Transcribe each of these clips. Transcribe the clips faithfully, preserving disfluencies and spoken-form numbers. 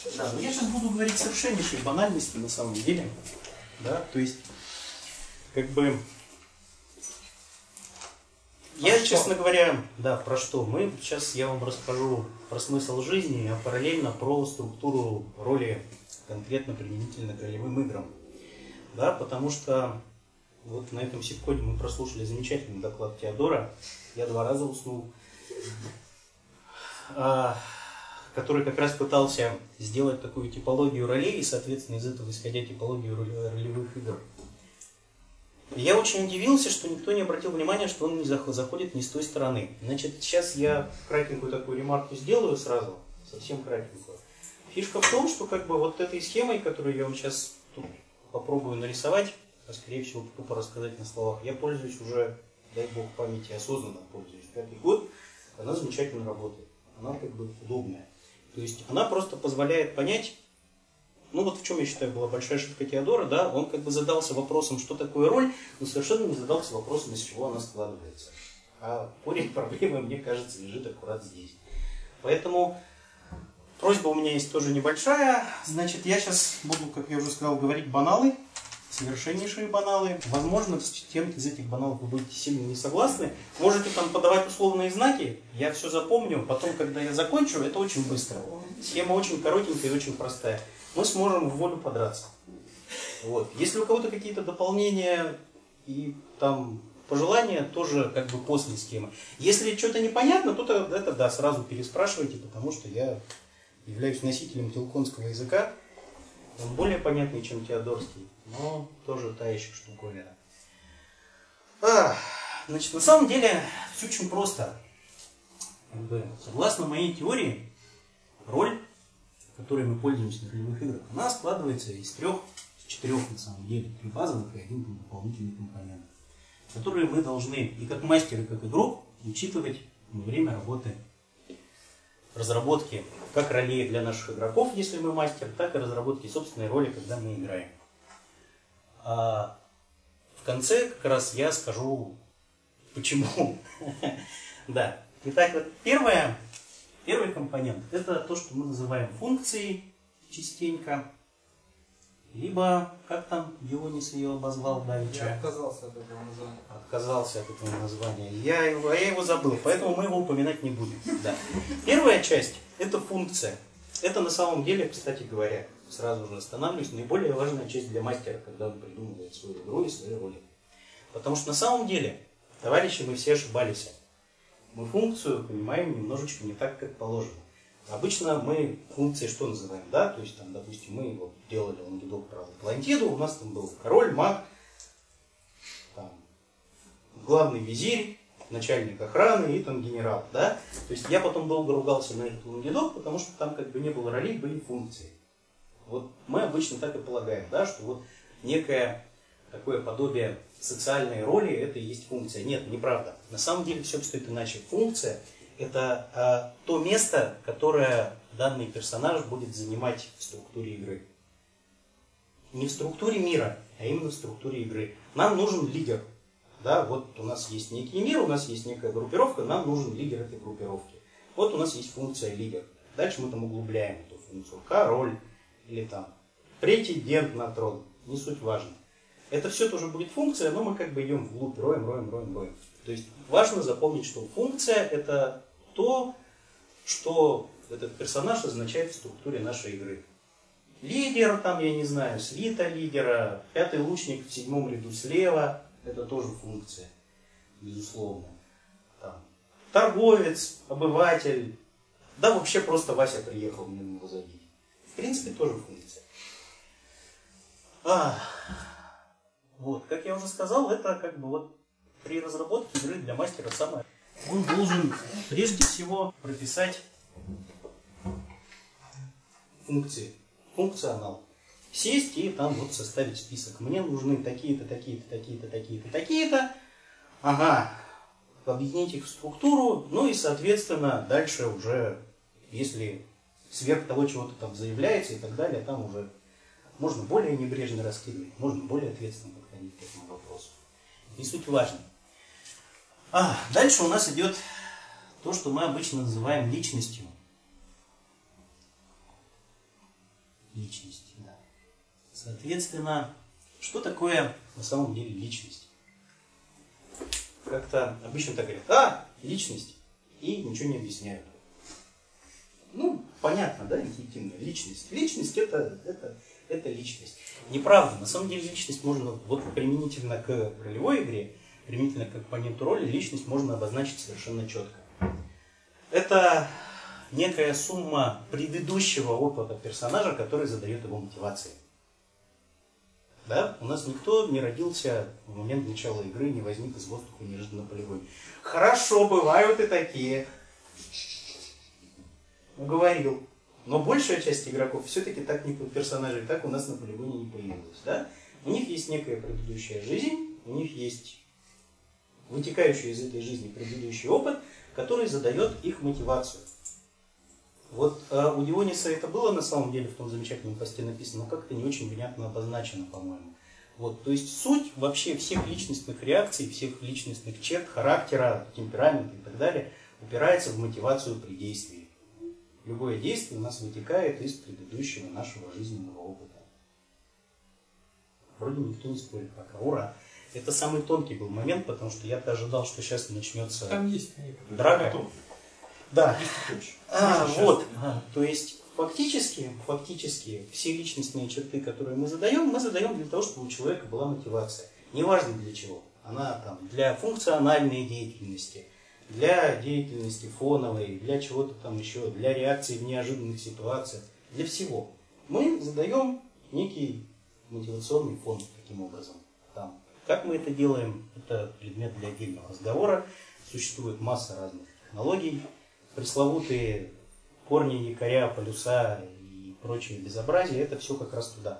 Да, но я сейчас буду говорить совершеннейшие банальности на самом деле. Да, то есть, как бы, я, а честно говоря, да, про что? Мы сейчас я вам расскажу про смысл жизни, а параллельно про структуру роли конкретно применительно к ролевым играм. Да, потому что вот на этом сибкоде мы прослушали замечательный доклад Теодора. Я два раза уснул. А, который как раз пытался сделать такую типологию ролей и, соответственно, из этого исходя типологию ролевых игр. Я очень удивился, что никто не обратил внимания, что он не заходит не с той стороны. Значит, сейчас я кратенькую такую ремарку сделаю сразу, совсем кратенькую. Фишка в том, что как бы вот этой схемой, которую я вам сейчас тут попробую нарисовать, а скорее всего тупо рассказать на словах, я пользуюсь уже, дай бог памяти, осознанно пользуюсь. Пятый год, она замечательно работает. Она как бы удобная. То есть она просто позволяет понять, ну вот в чем, я считаю, была большая ошибка Теодора, да, он как бы задался вопросом, что такое роль, но совершенно не задался вопросом, из чего она складывается. А корень проблемы, мне кажется, лежит аккурат здесь. Поэтому просьба у меня есть тоже небольшая. Значит, я сейчас буду, как я уже сказал, говорить баналы, совершеннейшие баналы. Возможно, с кем-то из этих баналов вы будете сильно не согласны. Можете там подавать условные знаки, я все запомню, потом, когда я закончу, это очень быстро. Схема очень коротенькая и очень простая. Мы сможем в волю подраться. Вот. Если у кого-то какие-то дополнения и там пожелания, тоже как бы после схемы. Если что-то непонятно, то это да, сразу переспрашивайте, потому что я являюсь носителем телконского языка. Он более понятный, чем теодорский, но тоже та еще штуковина. А, значит, на самом деле все очень просто. Как бы, согласно моей теории, роль, которой мы пользуемся на ролевых играх, она складывается из трех, из четырех на самом деле, три базовых и один дополнительный компонент, которые мы должны и как мастер, и как игрок учитывать во время работы, разработки как ролей для наших игроков, если мы мастер, так и разработки собственной роли, когда мы играем. А в конце как раз я скажу, почему. Да. Итак, вот первое. Первый компонент – это то, что мы называем функцией частенько, либо, как там Дионис ее обозвал давеча? Я отказался от этого названия. Отказался от этого названия. Я его, я его забыл, поэтому мы его упоминать не будем. Да. Первая часть – это функция. Это на самом деле, кстати говоря, сразу же останавливаюсь, наиболее важная часть для мастера, когда он придумывает свою игру и свои роли. Потому что на самом деле, товарищи, мы все ошибались. Мы функцию понимаем немножечко не так, как положено. Обычно мы функции что называем, да? То есть, там, допустим, мы вот делали лонгидок про Атлантиду, у нас там был король, маг, там, главный визирь, начальник охраны и там генерал, да? То есть я потом долго ругался на этот лонгидок, потому что там как бы не было ролей, были функции. Вот мы обычно так и полагаем, да, что вот некое такое подобие социальной роли, это и есть функция. Нет, неправда. На самом деле все обстоит иначе. Функция – это а, то место, которое данный персонаж будет занимать в структуре игры. Не в структуре мира, а именно в структуре игры. Нам нужен лидер. Да, вот у нас есть некий мир, у нас есть некая группировка, нам нужен лидер этой группировки. Вот у нас есть функция лидер. Дальше мы там углубляем эту функцию. Король или там претендент на трон. Не суть важно. Это все тоже будет функция, но мы как бы идем вглубь, роем, роем, роем, роем. То есть важно запомнить, что функция – это то, что этот персонаж означает в структуре нашей игры. Лидер, там, я не знаю, свита лидера, пятый лучник в седьмом ряду слева – это тоже функция, безусловно. Там, торговец, обыватель, да вообще просто Вася приехал мне его забить. В принципе, тоже функция. А, вот, как я уже сказал, это как бы вот при разработке игры для мастера самое. Он должен прежде всего прописать функции, функционал. Сесть и там вот составить список. Мне нужны такие-то, такие-то, такие-то, такие-то, такие-то. Ага, объединить их в структуру, ну и, соответственно, дальше уже, если сверх того, чего-то там заявляется и так далее, там уже можно более небрежно раскидывать, можно более ответственно подходить к этому вопросу. Не суть важно. А, дальше у нас идет то, что мы обычно называем личностью. личность. Да. Соответственно, что такое на самом деле личность? Как-то обычно так говорят, а, личность, и ничего не объясняют. Ну, понятно, да, интуитивно. Личность. Личность это, это, это личность. Неправда. На самом деле личность можно, вот применительно к ролевой игре, применительно к компоненту роли, личность можно обозначить совершенно четко. Это некая сумма предыдущего опыта персонажа, который задает его мотивации. Да? У нас никто не родился в момент начала игры, не возник из воздуха неожиданно полевой. Хорошо, бывают и такие. Говорил. Но большая часть игроков все-таки так не персонажей, так у нас на полигоне не появилась. Да? У них есть некая предыдущая жизнь, у них есть вытекающий из этой жизни предыдущий опыт, который задает их мотивацию. Вот э, у Диониса это было на самом деле в том замечательном посте написано, но как-то не очень внятно обозначено, по-моему. Вот, то есть суть вообще всех личностных реакций, всех личностных черт, характера, темперамента и так далее упирается в мотивацию при действии. Любое действие у нас вытекает из предыдущего нашего жизненного опыта. Вроде никто не спорит пока. Ура! Это самый тонкий был момент, потому что я-то ожидал, что сейчас начнется там есть драка. Да. А, Можно вот. А, то есть фактически, фактически все личностные черты, которые мы задаем, мы задаем для того, чтобы у человека была мотивация. Неважно для чего. Она там для функциональной деятельности, для деятельности фоновой, для чего-то там еще, для реакции в неожиданных ситуациях, для всего. Мы задаем некий мотивационный фон таким образом. Там. Как мы это делаем, это предмет для отдельного разговора. Существует масса разных технологий. Пресловутые корни, якоря, полюса и прочее безобразие, это все как раз туда.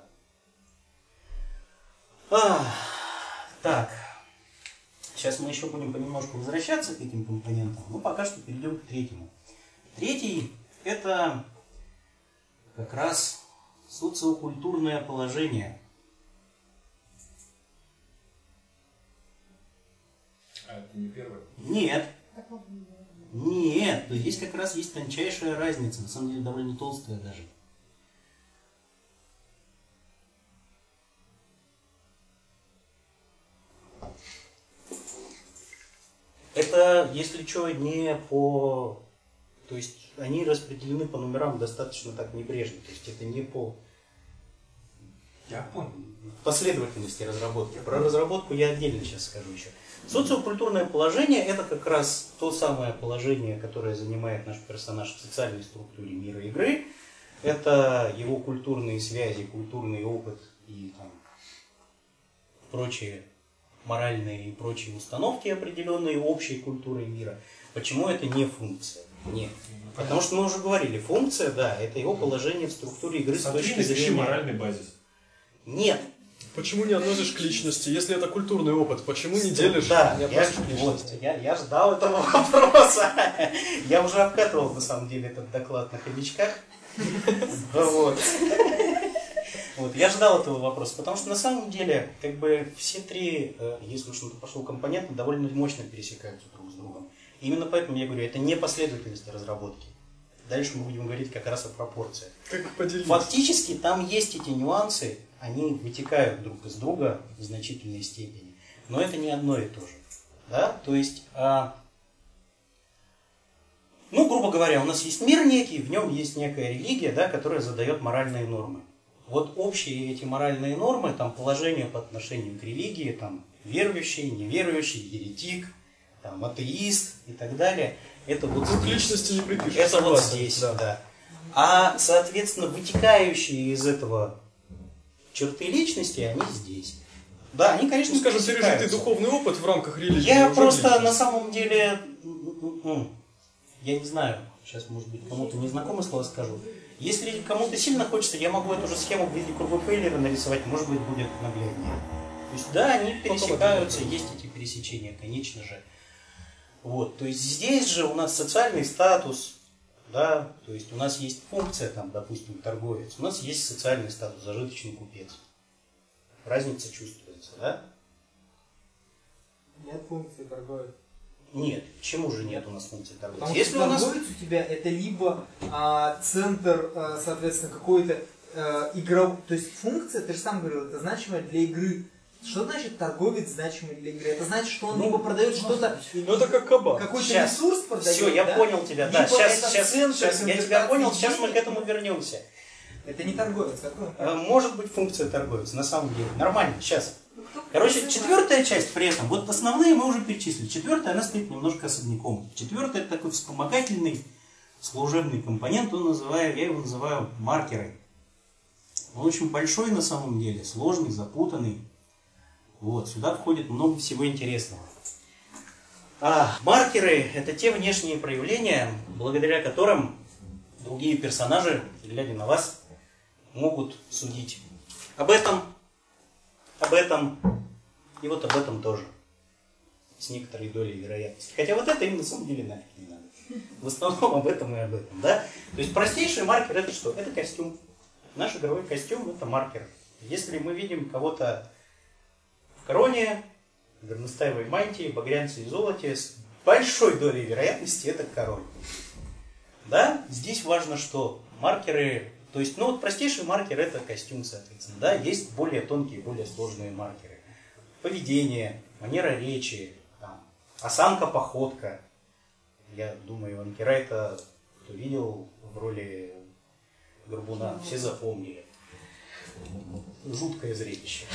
А, так. Сейчас мы еще будем понемножку возвращаться к этим компонентам, но пока что перейдем к третьему. Третий – это как раз социокультурное положение. А это не первое? Нет. Нет, то здесь как раз есть тончайшая разница, на самом деле довольно толстая даже. Это, если что, не по... То есть они распределены по номерам достаточно так небрежно. То есть это не по... Я понял. Последовательности разработки. Про разработку я отдельно сейчас скажу еще. Социокультурное положение – это как раз то самое положение, которое занимает наш персонаж в социальной структуре мира игры. Это его культурные связи, культурный опыт и там, прочие моральные и прочие установки, определенные общей культурой мира. Почему это не функция? Нет. Потому что мы уже говорили, функция, да, это его положение в структуре игры с точки зрения... моральный базис. Нет. Почему не относишь к личности? Если это культурный опыт, почему не делишь? Да, не я, вот, я, я ждал этого вопроса. Я уже обкатывал, на самом деле, этот доклад на хомячках. Вот. Вот, я ждал этого вопроса, потому что на самом деле, как бы все три, если уж на то пошло, компоненты довольно мощно пересекаются друг с другом. И именно поэтому я говорю, это не последовательность разработки. Дальше мы будем говорить как раз о пропорциях. Как поделить? Фактически там есть эти нюансы, они вытекают друг из друга в значительной степени. Но это не одно и то же. Да? То есть, а, ну, грубо говоря, у нас есть мир некий, в нем есть некая религия, да, которая задает моральные нормы. Вот общие эти моральные нормы, там положение по отношению к религии, там верующий, неверующий, еретик, там, атеист и так далее, это вот ну, здесь. К личности не припишешь. Это согласен, вот здесь, да. да. А, соответственно, вытекающие из этого черты личности, они здесь. Да, они, конечно, ну, скажем, пережитый духовный опыт в рамках религии. Я просто на самом деле, я не знаю, сейчас, может быть, кому-то незнакомое слово скажу. Если кому-то сильно хочется, я могу эту же схему в виде круга Фейлера нарисовать, может быть, будет нагляднее. То есть, да, они пересекаются, есть эти пересечения, конечно же. Вот, то есть здесь же у нас социальный статус, да, то есть у нас есть функция, там, допустим, торговец, у нас есть социальный статус, зажиточный купец. Разница чувствуется, да? Нет функции торговец. Нет, почему же нет у нас функции торговца? Потому Если что у нас... торговец у тебя это либо а, центр, а, соответственно, какой-то э, игров... То есть функция, ты же сам говорил, это значимое для игры. Что значит торговец значимый для игры? Это значит, что он Ну, либо продает что-то, Ну это как кабак. какой-то Сейчас. ресурс продает, Все, я да? понял тебя. Да, Либо сейчас, это сейчас, центр сейчас я тебя конвертации понял, сейчас мы к денег. этому вернемся. Это не торговец, какой он? Э, Может быть функция торговца, на самом деле. Нормально, сейчас. Кто Короче, называет? четвертая часть при этом, вот основные мы уже перечислили. Четвертая, она стоит немножко особняком. Четвертая это такой вспомогательный служебный компонент, он называю, я его называю маркеры. Он очень большой на самом деле, сложный, запутанный. Вот, сюда входит много всего интересного. А маркеры это те внешние проявления, благодаря которым другие персонажи, глядя на вас, могут судить об этом, об этом и вот об этом тоже. С некоторой долей вероятности. Хотя вот это им на самом деле нафиг не надо. В основном об этом и об этом, да? То есть простейший маркер это что? Это костюм. Наш игровой костюм это маркер. Если мы видим кого-то в короне, в горностаевой мантии, багрянце и золоте, с большой долей вероятности это король. Да? Здесь важно, что маркеры, то есть, ну вот простейший маркер это костюм, соответственно, да, есть более тонкие, более сложные маркеры. Поведение, манера речи, там, осанка, походка. Я думаю, Анкерайта, кто видел в роли Горбуна, все запомнили. Жуткое зрелище.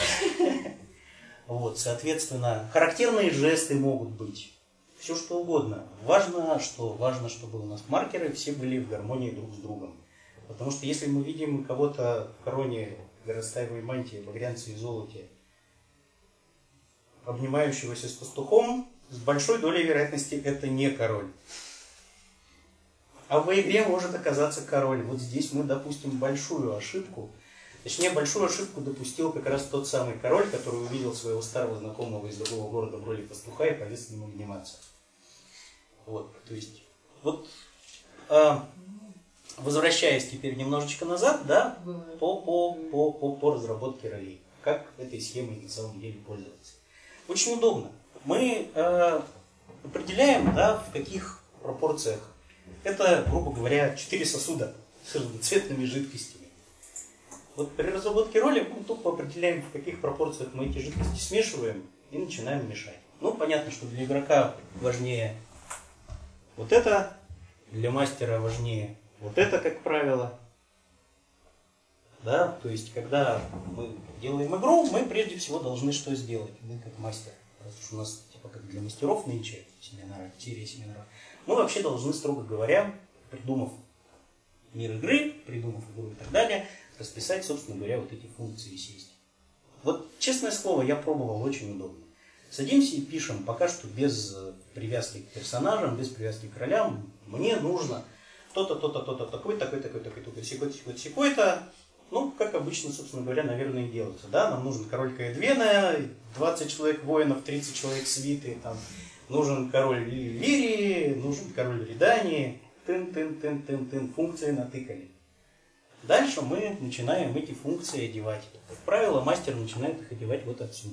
Вот, соответственно, характерные жесты могут быть. Все что угодно. Важно, что, важно, чтобы у нас маркеры все были в гармонии друг с другом. Потому что если мы видим кого-то в короне, горностаевой мантии, багрянце и золоте, обнимающегося с пастухом, с большой долей вероятности это не король. А в игре может оказаться король. Вот здесь мы допустим большую ошибку. Точнее, большую ошибку допустил как раз тот самый король, который увидел своего старого знакомого из другого города в роли пастуха и полез с ним обниматься. Вот, то есть, вот, а, возвращаясь теперь немножечко назад, да, по, по, по, по, по разработке ролей. Как этой схемой на самом деле пользоваться. Очень удобно. Мы э, определяем, да, в каких пропорциях. Это, грубо говоря, четыре сосуда с разноцветными жидкостями. Вот при разработке роли мы тупо определяем, в каких пропорциях мы эти жидкости смешиваем и начинаем мешать. Ну, понятно, что для игрока важнее вот это, для мастера важнее вот это, как правило. Да, то есть, когда мы делаем игру, мы прежде всего должны что сделать? Мы как мастер. Потому что у нас, типа, как для мастеров нынче, семинары, серия семинаров, мы вообще должны, строго говоря, придумав мир игры, придумав игру и так далее, расписать, собственно говоря, вот эти функции сесть. Вот, честное слово, я пробовал, очень удобно. Садимся и пишем, пока что без привязки к персонажам, без привязки к ролям. Мне нужно то-то, то-то, то-то, такой, такой, такой, такой, такой, секой-то, секой-то, секой-то. Ну, как обычно, собственно говоря, наверное, и делается. Да? Нам нужен король Каэдвена, двадцать человек воинов, тридцать человек свиты, там, нужен король Лирии, нужен король Редании. Тын-тын-тын-тын-тын. Функции натыкали. Дальше мы начинаем эти функции одевать. Как правило, мастер начинает их одевать вот отсюда.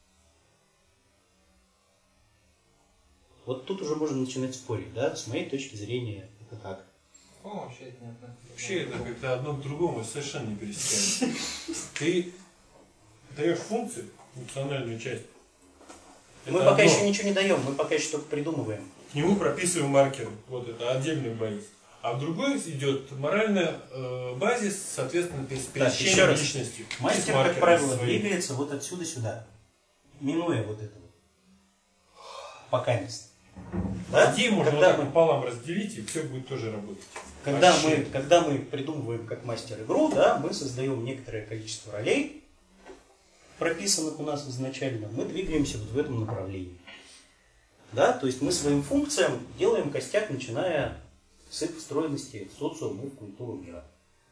Вот тут уже можно начинать спорить, да? С моей точки зрения, это так. О, вообще это понятно. Вообще это как-то одно к другому совершенно не пересекается. Ты даешь функцию, функциональную часть. Мы Это пока одно. еще ничего не даем, мы пока еще только придумываем. К нему прописываем маркеры. Вот это отдельный базис. А в другой идет моральный э, базис, соответственно, с еще пересечением раз. личности. Мастер, С как маркерами правило, своими. двигается вот отсюда сюда, минуя вот это вот. Пока место. Да? Идеи можно Когда вот так мы- пополам разделить, и все будет тоже работать. Когда Вообще. мы, когда мы придумываем как мастер игру, да, мы создаем некоторое количество ролей, прописанных у нас изначально, мы двигаемся вот в этом направлении. Да? То есть мы своим функциям делаем костяк, начиная с их встроенности в социум и в культуру мира.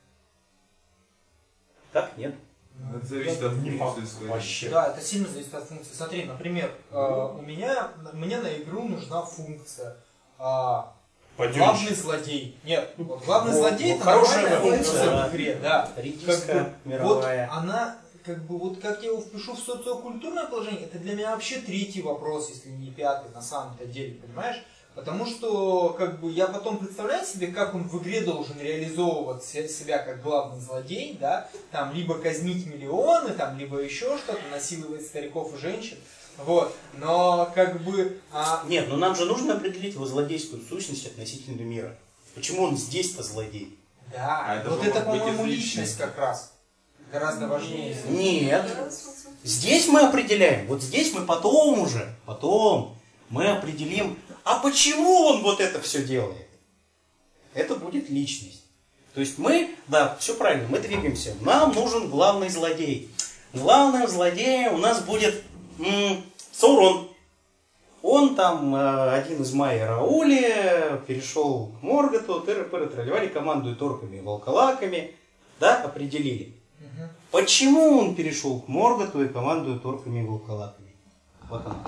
Так? Нет? Это зависит от Не факт. функции своей. Вообще. Да, это сильно зависит от функции. Смотри, например, э, у меня, мне на игру нужна функция э, Пойдёшь. главный злодей. Нет, вот главный Вот, злодей вот это хорошая нормальная функция, функция да. в игре, да. Редиска Как бы, мировая. Вот она, как бы, вот как я его впишу в социокультурное положение, это для меня вообще третий вопрос, если не пятый, на самом-то деле, понимаешь? Потому что, как бы, я потом представляю себе, как он в игре должен реализовывать себя как главный злодей, да, там, либо казнить миллионы, там, либо еще что-то, насиловать стариков и женщин, вот, но, как бы... А... Нет, но нам же нужно определить его злодейскую сущность относительно мира. Почему он здесь-то злодей? Да, А это вот же это, может быть по-моему, из личность личности. как раз. Гораздо важнее. Нет. Здесь мы определяем, вот здесь мы потом уже, потом мы определим, а почему он вот это все делает? Это будет личность. То есть мы, да, все правильно, мы двигаемся. Нам нужен главный злодей. Главным злодеем у нас будет м, Саурон. Он там, э, один из Майя Раули, перешел к Морготу, тыры-пыры тролливали, командует орками и волколаками, да, определили. Угу. Почему он перешел к Морготу и командует орками и волколаками? Вот оно.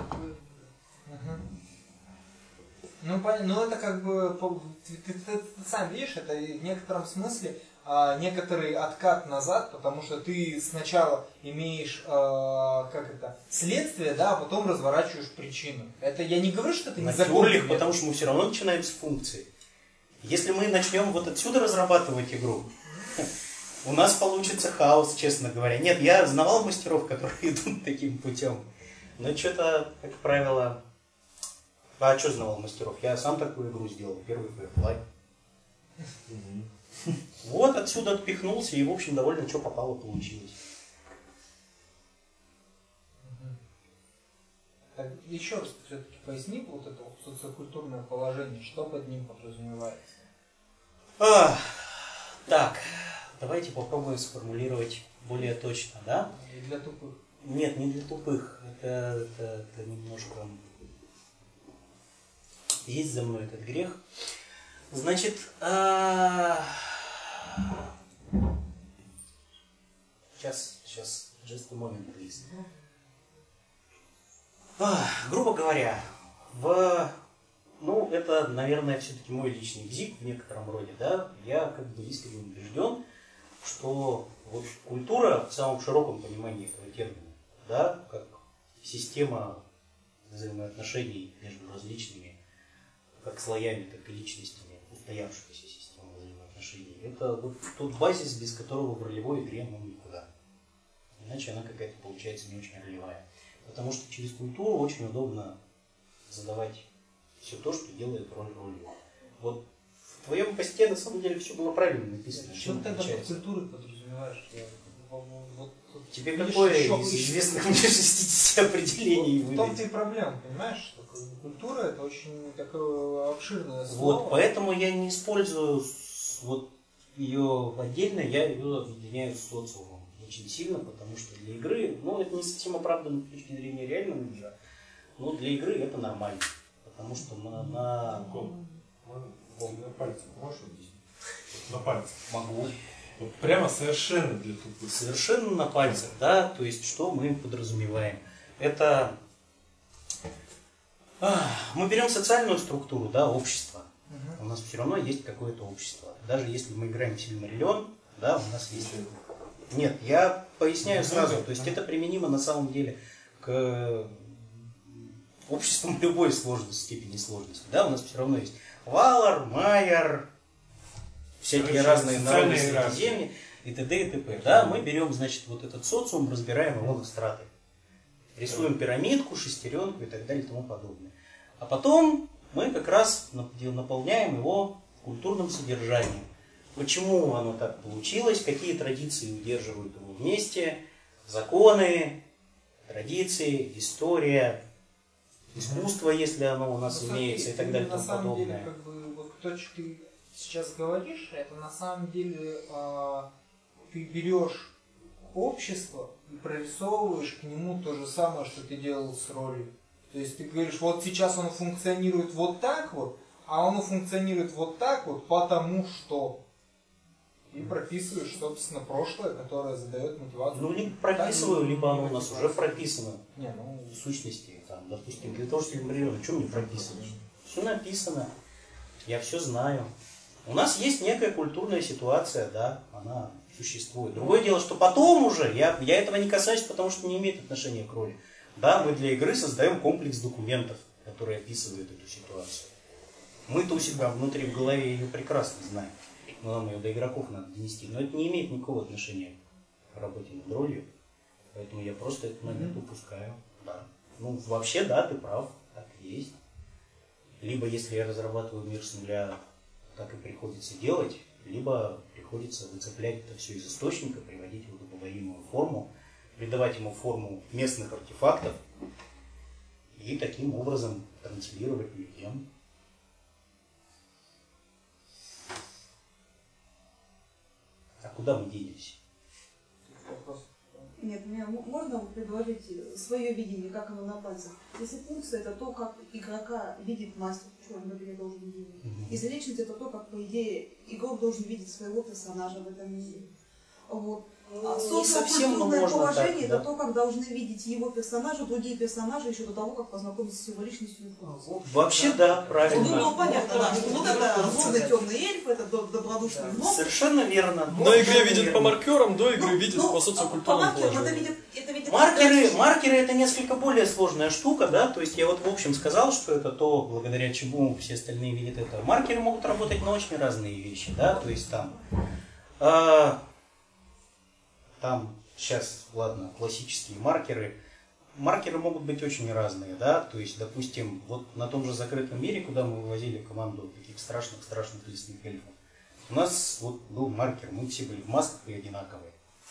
Ну, понятно, ну это как бы, ты, ты, ты, ты сам видишь, это в некотором смысле а, некоторый откат назад, потому что ты сначала имеешь, а, как это, следствие, да, а потом разворачиваешь причину. Это я не говорю, что это незаконно. Потому что мы все равно начинаем с функции. Если мы начнем вот отсюда разрабатывать игру, у нас получится хаос, честно говоря. Нет, я знавал мастеров, которые идут таким путем. Но что-то, как правило... А что знавал мастеров? Я сам такую игру сделал, первый Firefly. Mm-hmm. Вот отсюда отпихнулся, и, в общем, довольно что попало получилось. Mm-hmm. Так, еще раз все-таки поясни вот это вот социокультурное положение, что под ним подразумевается? А, так, давайте попробуем сформулировать более точно, да? И для тупых. Нет, не для тупых. Это, это, это немножко... Есть за мной этот грех. Значит, а... сейчас, сейчас, just a moment, please. А, грубо говоря, в... ну, это, наверное, все-таки мой личный бзик в некотором роде, да, я как бы искренне убежден, что вот культура в самом широком понимании этого термина, да, как система взаимоотношений между различными как слоями, так и личностями, устоявшаяся система взаимоотношений. Это вот тот базис, без которого в ролевой игре ну никуда. Иначе она какая-то получается не очень ролевая. Потому что через культуру очень удобно задавать все то, что делает роль ролью. Вот в твоем посте на самом деле все было правильно написано. Что ты тогда под культурой подразумеваешь? Вот, тебе какое из известных мне шестидесяти определений выдать? В том-то и проблема, понимаешь? Что культура это очень такое обширное слово. Вот, поэтому я не использую вот ее отдельно, я ее объединяю с социумом очень сильно, потому что для игры, ну это не совсем оправданно с точки зрения реального мира, но для игры это нормально, потому что на... на... На пальцах можешь объяснить? На пальцах. Могу. Вот прямо совершенно для тупых. Совершенно на пальцах, да, то есть что мы подразумеваем? Это... Мы берем социальную структуру, да, общество. Uh-huh. У нас все равно есть какое-то общество. Даже если мы играем в Сильмариллион, да, у нас есть... Нет, я поясняю сразу, то есть это применимо на самом деле к обществам любой сложности, степени сложности. Да, у нас все равно есть Валар, Майер, всякие Короче, разные народы Средиземья и т.д. и т.п. Да, мы берем, значит, вот этот социум, разбираем его на страты. Рисуем пирамидку, шестеренку и так далее и тому подобное. А потом мы как раз наполняем его культурным содержанием. Почему оно так получилось, какие традиции удерживают его вместе, законы, традиции, история, искусство, если оно у нас ну, имеется, и так далее и тому подобное. На самом деле, как бы, вот то, что ты сейчас говоришь, это на самом деле э, ты берешь общество и прорисовываешь к нему то же самое, что ты делал с ролью. То есть ты говоришь, вот сейчас оно функционирует вот так вот, а оно функционирует вот так вот, потому что. И прописываешь, собственно, прошлое, которое задает мотивацию. Ну, либо прописываю, так, либо оно у нас уже прописано. Не, ну... В сущности, там, допустим, для того, чтобы например, что мне прописывать? Все написано, я все знаю. У нас есть некая культурная ситуация, да, она существует. Другое дело, что потом уже, я, я этого не касаюсь, потому что не имеет отношения к роли. Да, мы для игры создаем комплекс документов, которые описывают эту ситуацию. Мы-то у себя внутри в голове ее прекрасно знаем. Но нам ее до игроков надо донести. Но это не имеет никакого отношения к работе над ролью. Поэтому я просто этот момент упускаю. Да. Ну, вообще, да, ты прав. Так и есть. Либо, если я разрабатываю мир с нуля, так и приходится делать, либо приходится выцеплять это все из источника, приводить его в удобоваримую форму, придавать ему форму местных артефактов и таким образом транслировать людям. А куда мы денемся? Нет, мне можно предложить свое видение, как оно на пальцах. Если функция — это то, как игрока видит мастер, что он в игре должен видеть. Mm-hmm. Если личность — это то, как, по идее, игрок должен видеть своего персонажа в этом мире. Вот. А социокультурное положение — это да. то, как должны видеть его персонажа, другие персонажи еще до того, как познакомиться с его личностью. Вообще да, правильно. Ну, ну понятно, да, что вот это злобный темный эльф, это добродушный гном. Совершенно верно. На игре видит по маркерам, до игры видит по социокультурному положению. Маркеры, маркеры это несколько более сложная штука, да, то есть я вот в общем сказал, что это то, благодаря чему все остальные видят это. Маркеры могут работать на очень разные вещи, да, то есть там... Э, Там сейчас, ладно, классические маркеры. Маркеры могут быть очень разные, да. То есть, допустим, вот на том же закрытом мире, куда мы вывозили команду таких страшных-страшных лесных эльфов, у нас вот был маркер, мы все были в масках и одинаковые.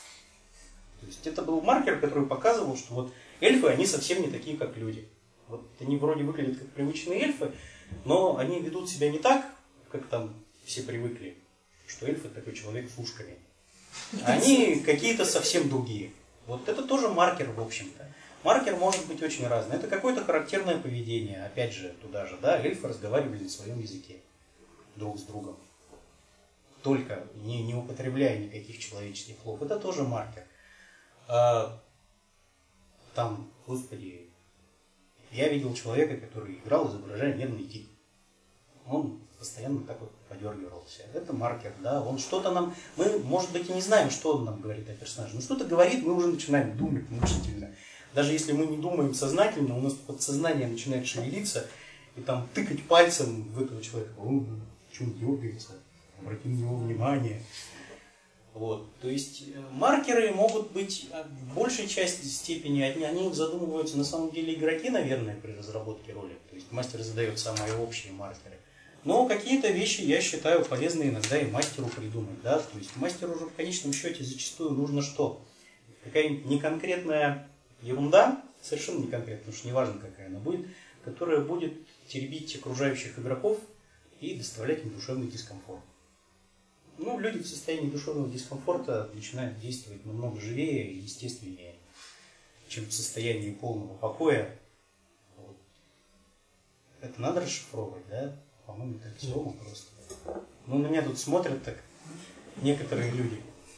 То есть это был маркер, который показывал, что вот эльфы, они совсем не такие, как люди. Вот они вроде выглядят как привычные эльфы, но они ведут себя не так, как там все привыкли, что эльф это такой человек с ушками. Они какие-то совсем другие. Вот это тоже маркер, в общем-то. Маркер может быть очень разный. Это какое-то характерное поведение. Опять же, туда же, да, эльфы разговаривали на своем языке друг с другом. Только не, не употребляя никаких человеческих слов. Это тоже маркер. А, там, господи, я видел человека, который играл, изображая нервный тик. Он постоянно так вот подергивался. Это маркер, да, он что-то нам... Мы, может быть, и не знаем, что он нам говорит о персонаже, но что-то говорит, мы уже начинаем думать мучительно. Даже если мы не думаем сознательно, у нас подсознание начинает шевелиться и там тыкать пальцем в этого человека. Он что он дергается, обратим на него внимание. Вот. То есть маркеры могут быть в большей части степени, они, они задумываются на самом деле игроки, наверное, при разработке роли. То есть мастер задает самые общие маркеры. Но какие-то вещи, я считаю, полезно иногда и мастеру придумать. Да? То есть мастеру уже в конечном счете зачастую нужно что? Какая-нибудь неконкретная ерунда, совершенно не конкретная, потому что неважно какая она будет, которая будет теребить окружающих игроков и доставлять им душевный дискомфорт. Ну, люди в состоянии душевного дискомфорта начинают действовать намного живее и естественнее, чем в состоянии полного покоя. Вот. Это надо расшифровывать, да? По-моему, это аксиома просто. Ну, на меня тут смотрят так некоторые люди.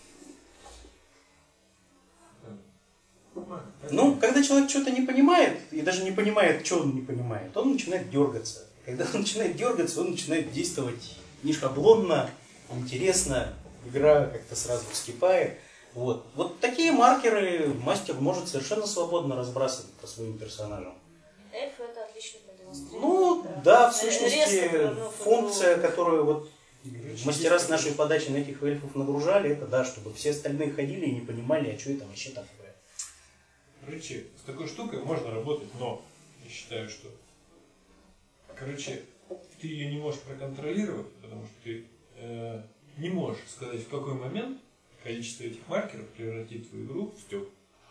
Ну, когда человек что-то не понимает, и даже не понимает, что он не понимает, он начинает дергаться. Когда он начинает дергаться, он начинает действовать не шаблонно, интересно, игра как-то сразу вскипает. Вот. Вот такие маркеры мастер может совершенно свободно разбрасывать по своим персонажам. Эльф это отлично продемонстрировано. Ну, да, да в сущности, функция, которую вот мастера с нашей подачи на этих эльфов нагружали, это да, чтобы все остальные ходили и не понимали, а что это вообще такое. Короче, с такой штукой можно работать, но я считаю, что, короче, ты ее не можешь проконтролировать, потому что ты э, не можешь сказать, в какой момент количество этих маркеров превратит твою игру в стёк.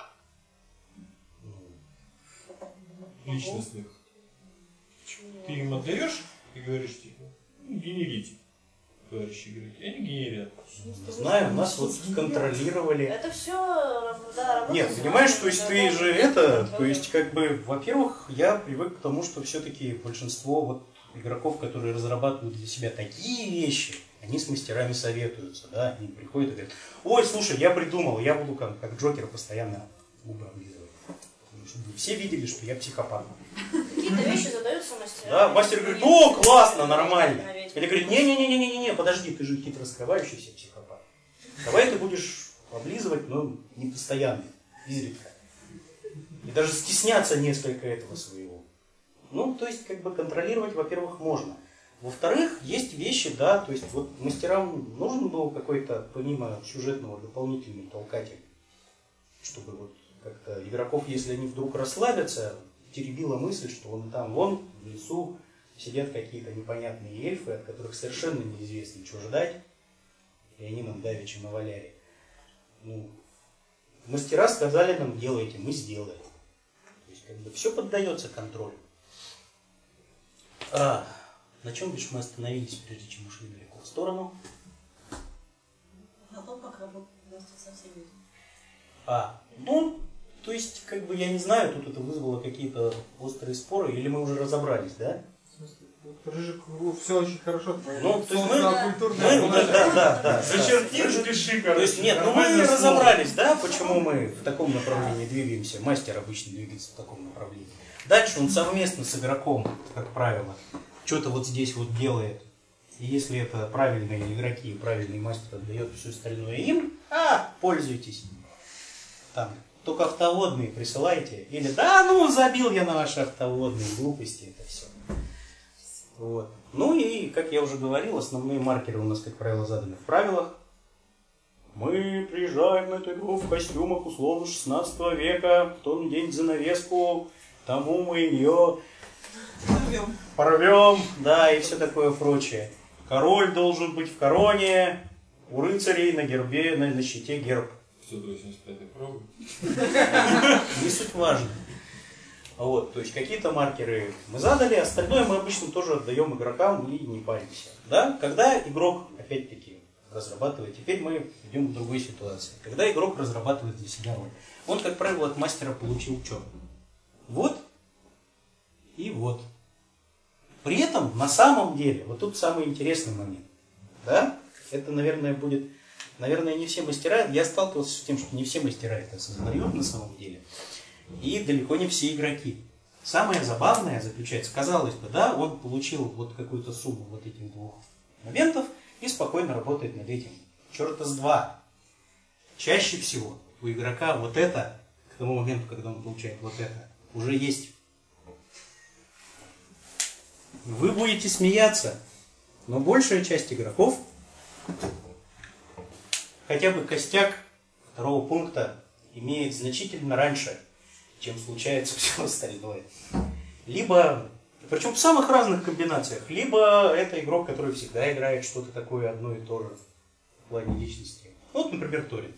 Личностных. Ты им отдаешь и говоришь, типа, ну, генерите, товарищи игроки. Они генерят. Знаю, у нас вот контролировали. Это все, да, работает. Нет, понимаешь, то есть ты же это, то есть как бы, во-первых, я привык к тому, что все-таки большинство вот игроков, которые разрабатывают для себя такие вещи, они с мастерами советуются, да, они приходят и говорят, ой, слушай, я придумал, я буду как, как Джокер постоянно губы облизывать. Чтобы все видели, что я психопат. Какие-то вещи задаются мастерам. Да, мастер говорит, о, классно, нормально. Или говорит, не-не-не-не-не, подожди, ты же хитро скрывающийся психопат. Давай ты будешь облизывать, но не постоянно, изредка. И даже стесняться несколько этого своего. Ну, то есть, как бы контролировать, во-первых, можно. Во-вторых, есть вещи, да, то есть вот мастерам нужен был какой-то, помимо сюжетного, дополнительный толкатель, чтобы вот как-то игроков, если они вдруг расслабятся, теребила мысль, что вон там, вон, в лесу сидят какие-то непонятные эльфы, от которых совершенно неизвестно, что ждать, и они нам давеча наваляли. Ну, мастера сказали нам, делайте, мы сделали. То есть как бы все поддается контролю. А, на чем бишь мы остановились, прежде чем ушли далеко в сторону? На том, как работать вместе со всеми. А, ну, то есть, как бы, я не знаю, тут это вызвало какие-то острые споры, или мы уже разобрались, да? В смысле, Рыжик, все очень хорошо. Ну, то есть мы, Да, мы, культурная да, да, да, да. Зачеркни, да. запиши, То есть, короче. нет, ну мы нормальное слово. разобрались, да, почему мы в таком направлении двигаемся. Мастер обычно двигается в таком направлении. Дальше он совместно с игроком, как правило, что-то вот здесь вот делает. И если это правильные игроки и правильный мастер отдает все остальное им, а, пользуйтесь. Там, только автоводные присылайте. Или, да, ну, забил я на ваши автоводные глупости, это все. Вот. Ну и, как я уже говорил, основные маркеры у нас, как правило, заданы в правилах. Мы приезжаем на эту игру в костюмах условно шестнадцатого века, в тот день занавеску, тому мы ее Порвем. порвем, да, и все такое прочее. Король должен быть в короне, у рыцарей на гербе, на, на щите герб. сто восемьдесят пятая проба. Не суть важно. Вот, то есть какие-то маркеры мы задали, остальное мы обычно тоже отдаем игрокам и не паримся. Да? Когда игрок, опять-таки, разрабатывает, теперь мы идем к другой ситуации. Когда игрок разрабатывает для себя роль, он, как правило, от мастера получил что? Вот и вот. При этом, на самом деле, вот тут самый интересный момент. Да? Это, наверное, будет... Наверное, не все мастера... Я сталкивался с тем, что не все мастера это осознают на самом деле. И далеко не все игроки. Самое забавное заключается, казалось бы, да, он получил вот какую-то сумму вот этих двух моментов и спокойно работает над этим. Черта с два. Чаще всего у игрока вот это, к тому моменту, когда он получает вот это, уже есть. Вы будете смеяться, но большая часть игроков, хотя бы костяк второго пункта, имеет значительно раньше, чем случается все остальное. Либо, причем в самых разных комбинациях, либо это игрок, который всегда играет что-то такое одно и то же в плане личности. Вот, например, Торин.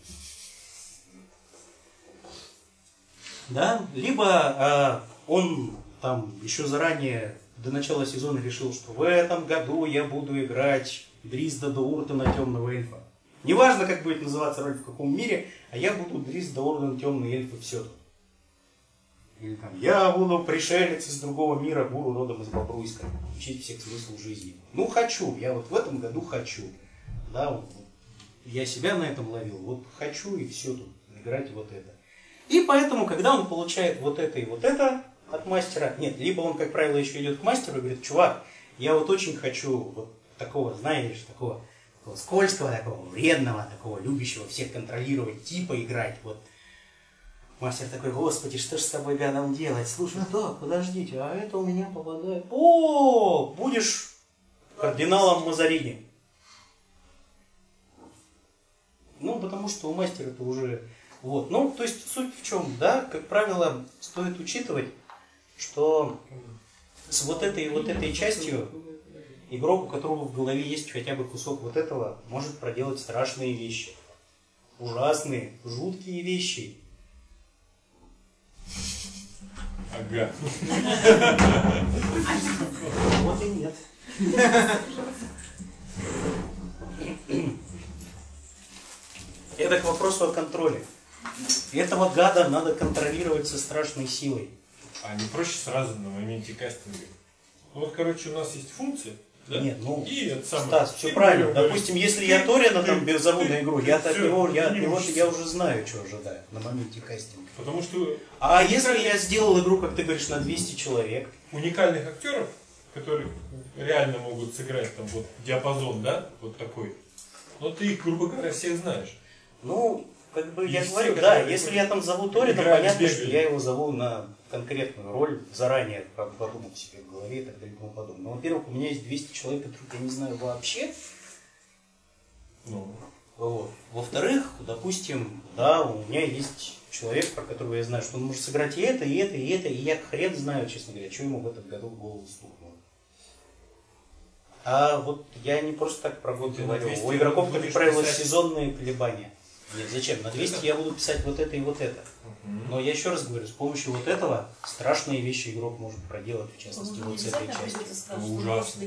Да? Либо э, он там еще заранее до начала сезона решил, что в этом году я буду играть Дриста Дауртона, темного эльфа. Неважно, как будет называться роль в каком мире, а я буду Дриста Дауртон, темный эльф и все тут. Или там, я буду пришелец из другого мира, гуру родом из Бобруйска, учить всех смысл жизни. Ну, хочу, я вот в этом году хочу. Да, вот, я себя на этом ловил, вот хочу и все тут, играть вот это. И поэтому, когда он получает вот это и вот это от мастера, нет, либо он, как правило, еще идет к мастеру и говорит, чувак, я вот очень хочу вот такого, знаешь, такого, такого скользкого, такого вредного, такого любящего всех контролировать типа играть, вот. Мастер такой, господи, что ж с тобой, гадом, делать? Слушай, так, подождите, а это у меня попадает... О, будешь кардиналом Мазарини. Ну, потому что у мастера-то уже... Вот, ну, то есть суть в чем, да? Как правило, стоит учитывать, что с вот этой вот этой частью игрок, у которого в голове есть хотя бы кусок вот этого, может проделать страшные вещи. Ужасные, жуткие вещи. Ага. Вот и нет. Это к вопросу о контроле. Этого гада надо контролировать со страшной силой. А не проще сразу на моменте кастинга? Вот, короче, у нас есть функция. Да? Нет, ну, и это самое. Стас, все И правильно. говорю, Допустим, если я Торина там зову на игру, я от всё, него, я, от не него мучайся. я уже знаю, что ожидаю на моменте кастинга. Потому что А если я сделал игру, как ты говоришь, на двести человек? уникальных актеров, которые реально могут сыграть там вот диапазон, да, вот такой, но ты их, грубо говоря, всех знаешь. Ну, как бы И я все, говорю, да, которые если я там зову Тори, то играли, понятно, бегали. что я его зову на конкретную роль, заранее подумав себе в голове и так далее и тому подобное. Но, во-первых, у меня есть двести человек, которых я не знаю вообще. Ну, Вот. Во-вторых, допустим, да, у меня есть человек, про которого я знаю, что он может сыграть и это, и это, и это, и я хрен знаю, честно говоря, что ему в этом году в голову стукнуло. А вот я не просто так про год Ты на говорю. двести У игроков, как будешь правило, писать- сезонные колебания. Нет, зачем? На двести я буду писать вот это и вот это. Но я еще раз говорю, с помощью вот этого страшные вещи игрок может проделать, в частности, вот с этой частью. Ну, ужасно.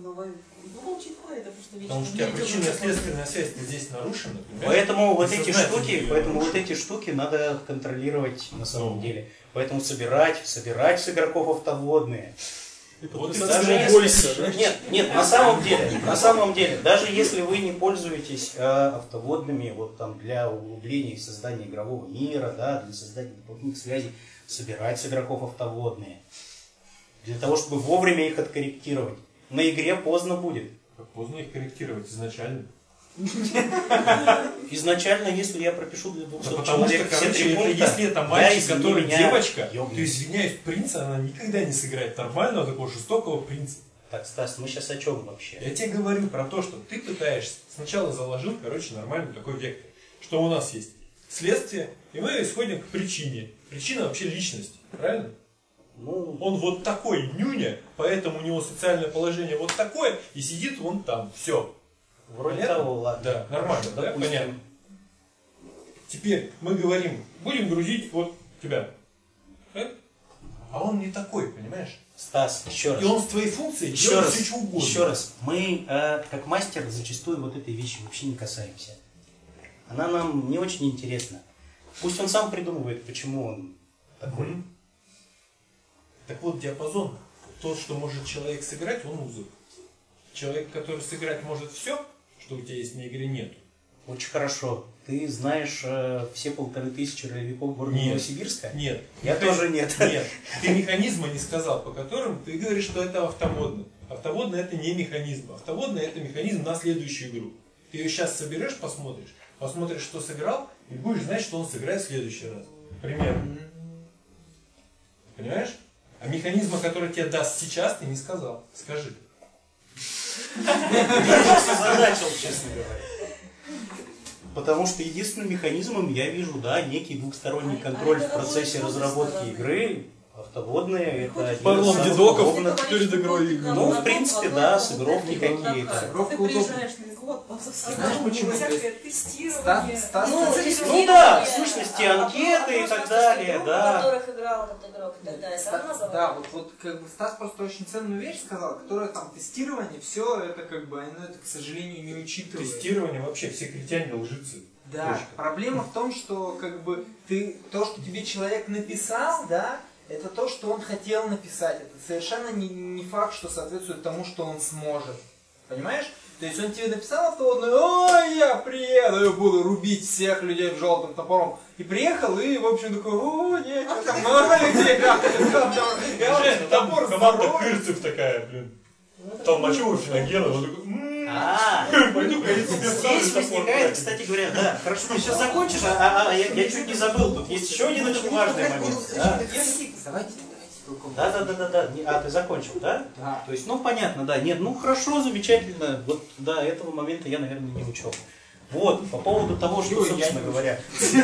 Потому что у тебя причинно-следственная связь здесь нарушена. понимаешь? Поэтому вот эти Сознательно штуки, её поэтому вот нарушена. эти штуки надо контролировать на самом Ну. деле. Поэтому собирать, собирать с игроков автоводные. И Вот подписать даже себе если- бойся, да? Нет, нет, на самом деле, на самом деле, даже если вы не пользуетесь э, автоводными вот там для углубления и создания игрового мира, да, для создания дополнительных связей, собирать с игроков автоводные. Для того, чтобы вовремя их откорректировать. На игре поздно будет. Как поздно их корректировать изначально. Изначально, если я пропишу для Да двухсот потому что, человек все короче, три это, пункта, если это я, мальчик, извини который меня, девочка, ёбнусь. то, извиняюсь, принца она никогда не сыграет нормального такого жестокого принца. Так, Стас, мы сейчас о чем вообще? Я тебе говорю про то, что ты пытаешься, сначала заложил, короче, нормальный такой вектор, что у нас есть следствие, и мы исходим к причине. Причина вообще личности, правильно? Ну, Он вот такой нюня, поэтому у него социальное положение вот такое, и сидит он там. Все. вроде Понятно? того, ладно. Да, нормально, да, Допустим. понятно. Теперь мы говорим, будем грузить вот тебя. Так? А он не такой, понимаешь? Стас, еще раз. И он с твоей функцией Еще делает раз, все, что угодно. еще раз. Мы, э, как мастер, зачастую вот этой вещи вообще не касаемся. Она нам не очень интересна. Пусть он сам придумывает, почему он такой. Мгм. Так вот, диапазон. То, что может человек сыграть, он узок. Человек, который сыграть может все, что у тебя есть на игре, нету. Очень хорошо. Ты знаешь э, все полторы тысячи ролевиков города Нет. Новосибирска? Нет. Я Меха- тоже нет. Нет. Ты механизма не сказал, по которым ты говоришь, что это автоводный. Автоводный это не механизм. Автоводный это механизм на следующую игру. Ты ее сейчас соберешь, посмотришь, посмотришь, что сыграл, и будешь знать, что он сыграет в следующий раз. Примерно. Понимаешь? А механизма, который тебе даст сейчас, ты не сказал. Скажи. Я все задачил, честно говоря. Потому что единственным механизмом я вижу, да, некий двухсторонний А- контроль а это в процессе работает с разработки обе стороны. игры. Автоводные это один Парлом из самых дедоков удобных. перед игрой. Ну, в принципе, да, сыгровки какие-то. Сыгровка Ты удобна. приезжаешь на год, Знаешь почему? всякое Стас, тестирование. Стас, Ну, Тестирование, ну да, в а сущности, вопрос, анкеты и вопрос, так что далее, игру, да. в которых играл этот игрок и так далее. Это она Ста- называется? Да, вот, вот как бы Стас просто очень ценную вещь сказал, которая там тестирование, все это как бы, оно это, к сожалению, не учитывает. Тестирование вообще, все критяне лжецы. Да, Точка. проблема в том, что как бы ты то, что тебе человек написал, да, это то, что он хотел написать. Это совершенно не, не факт, что соответствует тому, что он сможет. Понимаешь? То есть он тебе написал автоводную, ой, я приеду и буду рубить всех людей в желтым топором. И приехал, и, в общем, такой, о, нет, что там много людей, да, я уже Там топор команда здоровый. Кырцев такая, блин. Толмачева, Финогена, он такой, «М, А, пойду-ка я себе здесь ставлю возникает, топор». кстати говоря, да, хорошо, ты сейчас закончишь, а, а- а я, я чуть не забыл, тут есть еще один очень важный момент. Да, Давайте, давайте только. да, да, да, да, да. Не- А, ты закончил, да? Да. То есть, ну понятно, да. Нет, ну хорошо, замечательно. Вот до этого момента я, наверное, не учел. Вот, по поводу того, что, Ой, я собственно не говоря.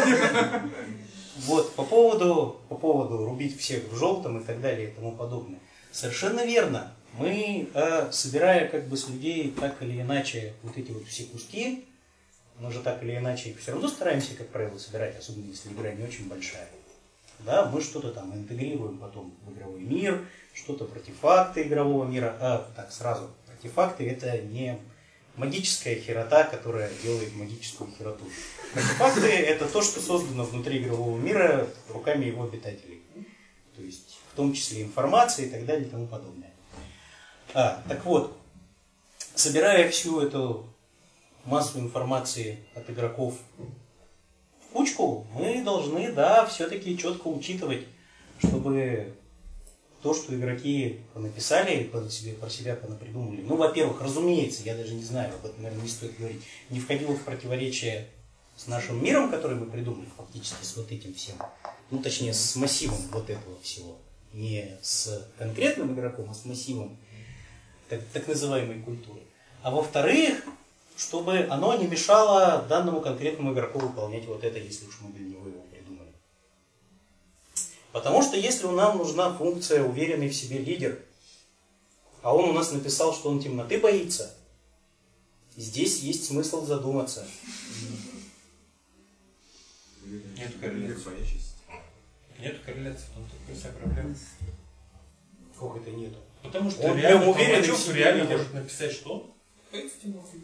Вот, по поводу, по поводу рубить всех в желтом и так далее и тому подобное. Совершенно верно. Мы, э, собирая как бы с людей так или иначе вот эти вот все куски, мы же так или иначе их все равно стараемся, как правило, собирать, особенно если игра не очень большая. Да, мы что-то там интегрируем потом в игровой мир, что-то в артефакты игрового мира. А, так, сразу, артефакты это не магическая херота, которая делает магическую хероту. Артефакты это то, что создано внутри игрового мира руками его обитателей. То есть, в том числе информация и так далее и тому подобное. А, так вот, собирая всю эту массу информации от игроков в кучку, мы должны, да, все-таки четко учитывать, чтобы то, что игроки написали, про себя, про себя понапридумали, ну, во-первых, разумеется, я даже не знаю, об этом, наверное, не стоит говорить, не входило в противоречие с нашим миром, который мы придумали фактически с вот этим всем, ну точнее с массивом вот этого всего, не с конкретным игроком, а с массивом так, так называемой культуры. А во-вторых, чтобы оно не мешало данному конкретному игроку выполнять вот это, если уж мы для него его придумали. Потому что если нам нужна функция уверенный в себе лидер, а он у нас написал, что он темноты боится, здесь есть смысл задуматься. Нет корреляции. Нет корреляции, в том такая вся проблема. Как это нету? Потому что Он реально, прям уверен в Пугачев себе реально лидер. может написать, что он боится темноты.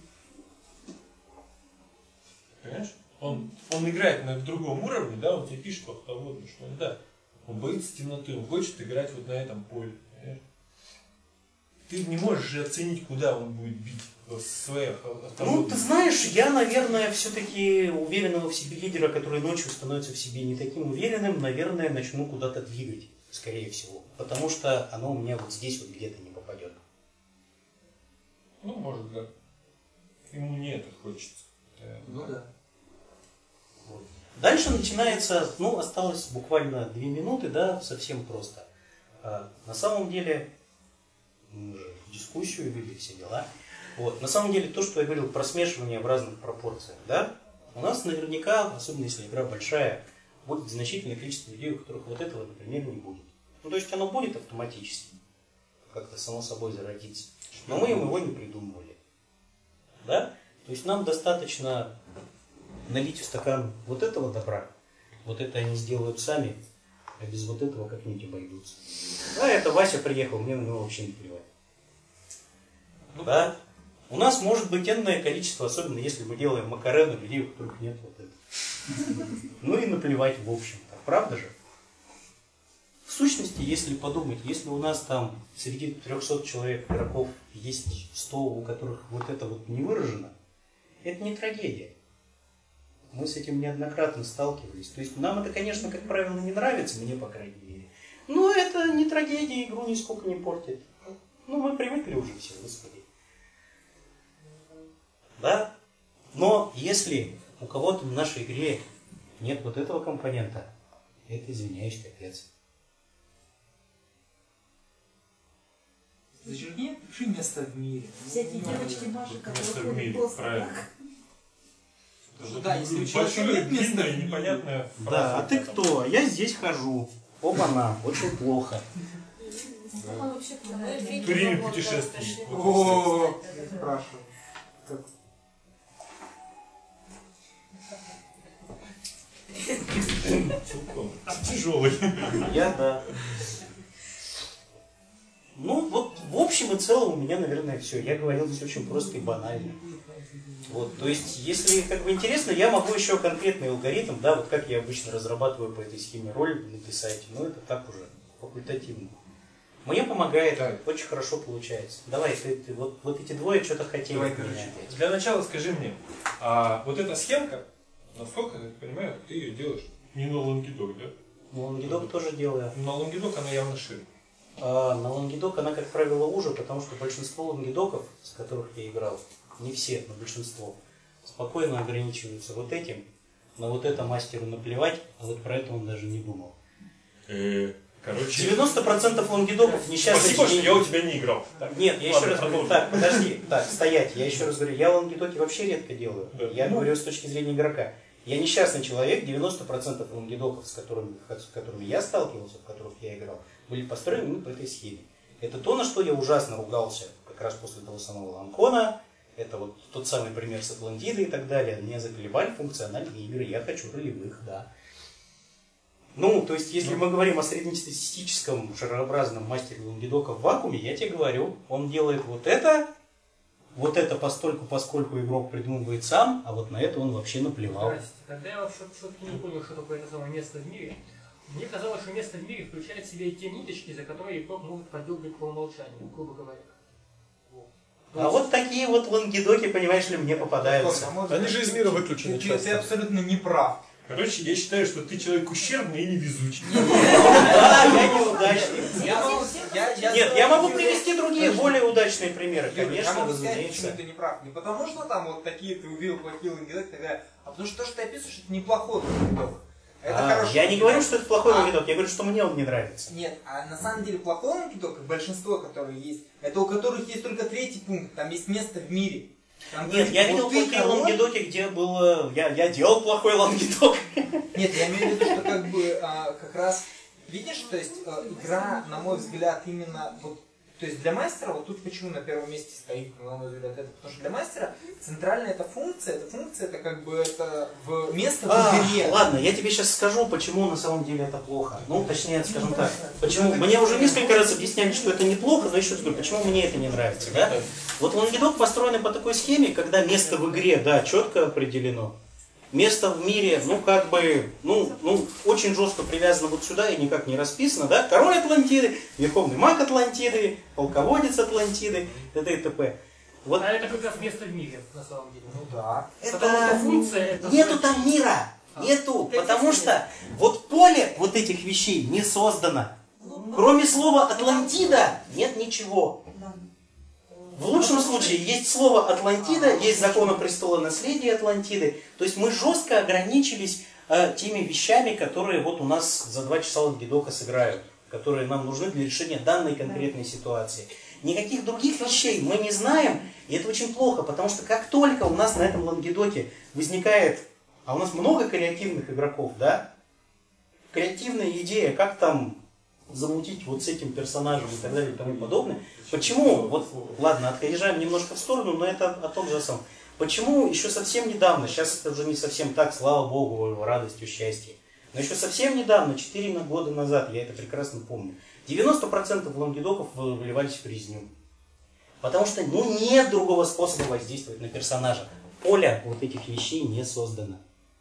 Понимаешь? Он, он играет на другом уровне, да, он тебе пишет по автоводу, что он, да, он боится темноты, он хочет играть вот на этом поле. Понимаешь? Ты не можешь же оценить, куда он будет бить своих автоводов. Ну, ты знаешь, я, наверное, все-таки уверенного в себе лидера, который ночью становится в себе не таким уверенным, наверное, начну куда-то двигать, скорее всего. Потому что оно у меня вот здесь вот где-то не попадет. Ну, может, да. Ему не это хочется. Ну да. Вот. Дальше начинается, ну, осталось буквально две минуты, да, совсем просто. А, на самом деле, мы же дискуссию вели, все дела. Вот. На самом деле, то, что я говорил про смешивание в разных пропорциях, да, у нас наверняка, особенно если игра большая, будет значительное количество людей, у которых вот этого, например, не будет. Ну, то есть оно будет автоматически, как-то само собой зародиться. Но мы им его не придумывали. Да? То есть нам достаточно налить в стакан вот этого добра, вот это они сделают сами, а без вот этого как-нибудь обойдутся. Да, это Вася приехал, мне на него вообще не плевать. Да? У нас может быть энное количество, особенно если мы делаем макарену, людей, у которых нет вот этого. Ну и наплевать в общем-то. Правда же? В сущности, если подумать, если у нас там среди трехсот человек игроков есть сто, у которых вот это вот не выражено, это не трагедия. Мы с этим неоднократно сталкивались. То есть нам это, конечно, как правило, не нравится, мне, по крайней мере. Но это не трагедия, игру нисколько не портит. Ну, мы привыкли уже все, господи. Да? Но если у кого-то в нашей игре нет вот этого компонента, это, извиняюсь, капец. Зачеркни, пиши место в мире. Все эти девочки Маши, Место которые в ходят мире, просто правильно. так. Да, если у человека Большое, нет места длинное в и мире. непонятное. Да, а ты кто? Я здесь хожу. Оба-на, очень плохо. Он вообще помогает. Время путешествий. О, спрашиваю. Как? Тяжелый. Я, да. Ну, вот в общем и целом у меня, наверное, все. Я говорил здесь очень просто и банально. Вот, то есть, если как бы интересно, я могу еще конкретный алгоритм, да, вот как я обычно разрабатываю по этой схеме роль написать, но это так уже факультативно. Мне помогает, Так. очень хорошо получается. Давай, ты, ты вот, вот эти двое что-то хотели. Давай, от меня короче, опять. для начала скажи мне, а вот эта схемка, насколько я понимаю, ты ее делаешь не на лонгидок, да? Ну, лонгидок тоже делаю. На лонгидок она явно шире. А на лонгидок она, как правило, уже, потому что большинство лонгидоков, с которых я играл, не все, но большинство, спокойно ограничиваются вот этим. На вот это мастеру наплевать, а вот про это он даже не думал. Короче, девяносто процентов лонгидоков несчастные... спасибо, что я у тебя не играл. Так, Нет, я ладно, еще раз говорю, продолжим. так, подожди, так, стоять, я еще раз говорю, я лонгидоки вообще редко делаю. Да. Я Ну. говорю с точки зрения игрока. Я несчастный человек, девяносто процентов лонгидоков, с которыми, с которыми я сталкивался, в которых я играл, были построены именно по этой схеме. Это то, на что я ужасно ругался как раз после того самого Ланкона. Это вот тот самый пример с Атлантидой и так далее. Меня заколебали функциональные игры, я хочу ролевых, да. Ну, то есть, если мы говорим о среднестатистическом шарообразном мастере лонгидока в вакууме, я тебе говорю, он делает вот это, вот это постольку, поскольку игрок придумывает сам, а вот на это он вообще наплевал. Здрасте. Тогда я все-таки не понял, что такое это самое место в мире. Мне казалось, что место в мире включает в себя те ниточки, за которые игрок может подергать по умолчанию, грубо говоря. А вот такие вот лонгидоки, понимаешь ли, мне попадаются. А может Они быть, же из мира выключены ты, ты, часто. ты абсолютно не прав. Короче, я считаю, что ты человек ущербный и невезучий. Да, я неудачник. Я могу, я, я Нет, я могу привести другие, более удачные примеры, Юрий, конечно, я могу сказать, разумеется. почему ты не прав. Не потому что там вот такие ты увидел плохие лангедок и так далее, а потому что то, что ты описываешь, это неплохой лангедок. Это А, хороший я не лангедок. говорю, что это плохой А. лангедок, я говорю, что мне он не нравится. Нет, а на самом деле плохой лангедок, и большинство, которые есть, это у которых есть только третий пункт, там есть место в мире. Там Нет, говорит, я вот видел ты плохие король. лангедоки, где было... Я, я делал плохой лангедок. Нет, я имею в виду, что как бы а, как раз, видишь, то есть а, игра, на мой взгляд, именно вот, то есть для мастера, вот тут почему на первом месте стоит, на мой взгляд, это потому что для мастера центральная эта функция, эта функция, это как бы это в место в А, игре. ладно, я тебе сейчас скажу, почему на самом деле это плохо. Ну, точнее, скажем так. Почему? Мне уже несколько раз объясняли, что это неплохо, но еще раз говорю, почему мне это не нравится, да? Вот лангедок построен по такой схеме, когда место в игре, да, четко определено. Место в мире, ну, как бы, ну, ну, очень жестко привязано вот сюда и никак не расписано, да? Король Атлантиды, верховный маг Атлантиды, полководец Атлантиды, т.д. и т.п. Вот А это как раз место в мире, на самом деле. Ну да. Потому что функция это... Нету там мира, нету, потому что вот поле вот этих вещей не создано. Кроме слова Атлантида нет ничего. В лучшем случае есть слово Атлантида, есть закон о престолонаследии Атлантиды. То есть мы жестко ограничились э, теми вещами, которые вот у нас за два часа лангедока сыграют, которые нам нужны для решения данной конкретной ситуации. Никаких других вещей мы не знаем, и это очень плохо, потому что как только у нас на этом лангедоке возникает, а у нас много креативных игроков, да? Креативная идея, как там замутить вот с этим персонажем и так далее и тому подобное. Почему? Вот, ладно, отъезжаем немножко в сторону, но это о том же самом. Почему еще совсем недавно, сейчас это уже не совсем так, слава богу, радостью, счастье, но еще совсем недавно, четыре года назад, я это прекрасно помню, девяносто процентов лангедоков выливались в резню. Потому что ну, нет другого способа воздействовать на персонажа. Поле вот этих вещей не создано.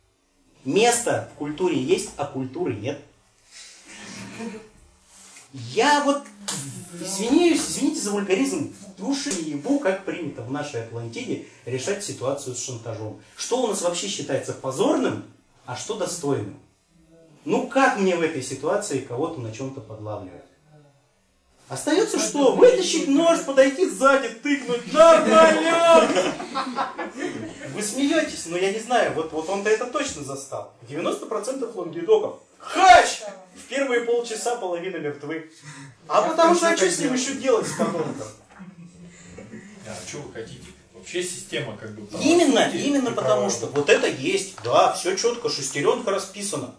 Место в культуре есть, а культуры нет. Я вот, извиняюсь, извините за вульгаризм, души не ебу, как принято в нашей Атлантиде решать ситуацию с шантажом. Что у нас вообще считается позорным, а что достойным? Ну как мне в этой ситуации кого-то на чем-то подлавливать? Остается что? Вытащить нож, подойти сзади, тыкнуть, нормально! Вы смеетесь, но я не знаю, вот, вот он-то это точно застал. девяносто процентов лангедоков. Хач! В первые полчаса половина мертвы. А потому что, а что с ним еще делать с подонком? А что вы хотите? Вообще система как бы... Именно, именно потому что вот это есть. Да, все четко, шестеренка расписана.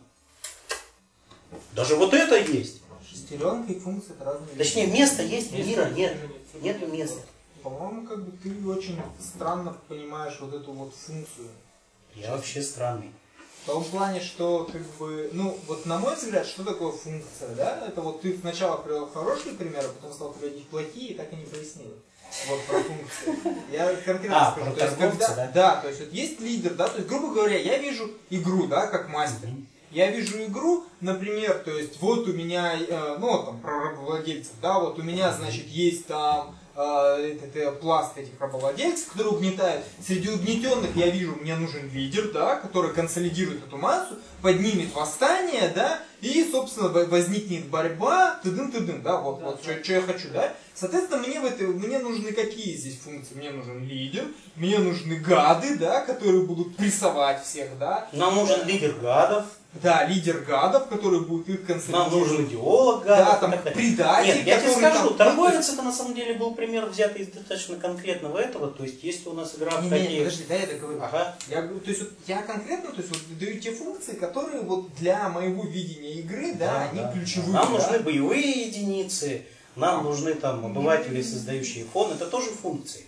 Даже вот это есть. Шестеренка и функция это разные Точнее, вещи. место есть, мира нет. Нету места. По-моему, как бы ты очень странно понимаешь вот эту вот функцию. Я вообще странный. В том плане, что как бы, ну, вот на мой взгляд, что такое функция, да? Это вот ты сначала привел хорошие примеры, потом стал приводить плохие и так и не пояснил. Вот про функцию. Я конкретно А, скажу. про То есть, торговца, когда, да? да, то есть вот есть лидер, да, то есть, грубо говоря, я вижу игру, да, как мастер. Я вижу игру, например, то есть вот у меня, э, ну, там, про рабовладельцев, да, вот у меня, значит, есть там э, этот, э, пласт этих рабовладельцев, которые угнетают. Среди угнетенных я вижу, мне нужен лидер, да, который консолидирует эту массу, поднимет восстание, да, и, собственно, возникнет борьба, тыдын-тыдын, да, вот, вот, что я хочу, да. Соответственно, мне, в этой, мне нужны какие здесь функции? Мне нужен лидер, мне нужны гады, да, которые будут прессовать всех, да. Нам нужен лидер гадов. Да, лидер гадов, который будет их консолидировать. Нам нужен идеолог Да, гадов. там и так далее. предатель, Нет, я тебе который скажу, там- торговец это на самом деле был пример взятый из достаточно конкретного этого. То есть, если у нас игра в Не, не, не, такие... подожди, да, я договорю. Ага. Я говорю, то есть вот я конкретно, то есть вот даю те функции, которые вот для моего видения игры, да, они да, ключевые. Нам да. нужны боевые единицы, нам нужны там обыватели, создающие фон. Это тоже функции.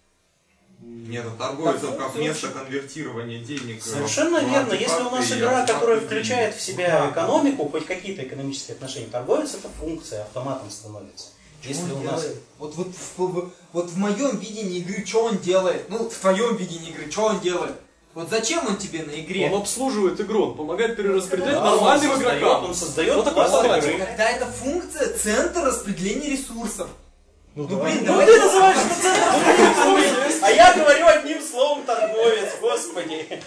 Нет, а торговцев Так, как ну, место конвертирования денег. Совершенно в верно. Если у нас артефакты и игра, артефакты которая денег. включает в себя Да. экономику, хоть какие-то экономические отношения, торговец это функция, автоматом становится. Если Что у он нас... делает? Вот, вот, в, в- вот в моем видении игры, что он делает? Ну, в твоем видении игры, что он делает? Вот зачем он тебе на игре? Он обслуживает игру, он помогает перераспределять Да, нормальным он создает, игрокам. он создает Вот такой класс форматик. игры. Когда это функция центра распределения ресурсов. Ну, да. блин, Ну давай. ты называешь это центром А я говорю одним словом торговец, господи.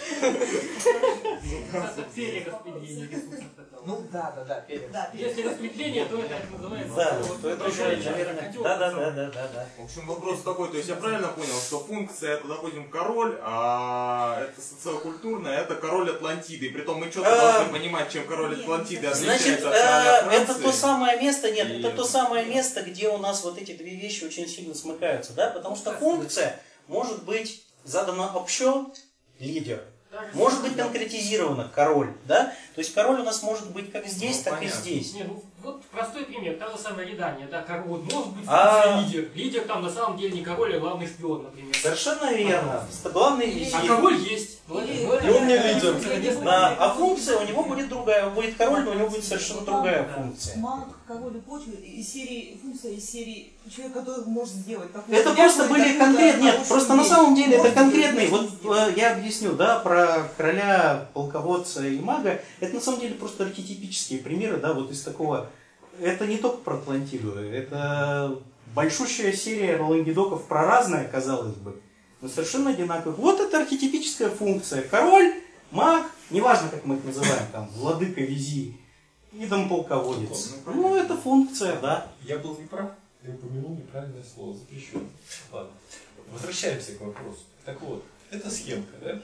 Перераспределение ресурсов такого. Ну да, да, да, перед. Да, Если распределение, то это так называется. Да, вот то это большой уже, наверное, котел. да, да, да, да, да, да. В общем, вопрос такой, то есть я правильно понял, что функция это, допустим, король, а это социокультурная, это король Атлантиды. И притом мы что-то А, должны понимать, чем король Атлантиды Значит, отличается от э, короля это то Франции. самое место, нет, И- это то самое место, где у нас вот эти две вещи очень сильно смыкаются, да, потому что функция может быть задана общо, лидер, может быть конкретизирована король, да, то есть король у нас может быть как здесь, Ну, так понятно. и здесь. Не, ну, вот простой пример, та же самая рядание, да, король, вот может быть А- функция лидер. Лидер там на самом деле не король, а главный шпион, например. Совершенно верно. Главный А визирь. король есть. Или- Главный- И он не лидер. Да, а функция у него будет другая, будет король, но у него будет совершенно другая функция. Маг, король и почвы, из серии, функция из серии, человек, который может сделать такое. Это просто были конкретные, нет, просто на самом деле это Может конкретные, сделать, вот э, я объясню, да, про короля, полководца и мага, это на самом деле просто архетипические примеры, да, вот из такого, это не только про Атлантиду, это большущая серия лангедоков про разное, казалось бы, но совершенно одинаковых. Вот это архетипическая функция, король, маг, неважно, как мы их называем, там, владыка, визирь, и там полководец, ну это функция, да. Я был неправ, я упомянул неправильное слово, запрещено. Ладно, возвращаемся к вопросу. Так вот, эта схемка, да?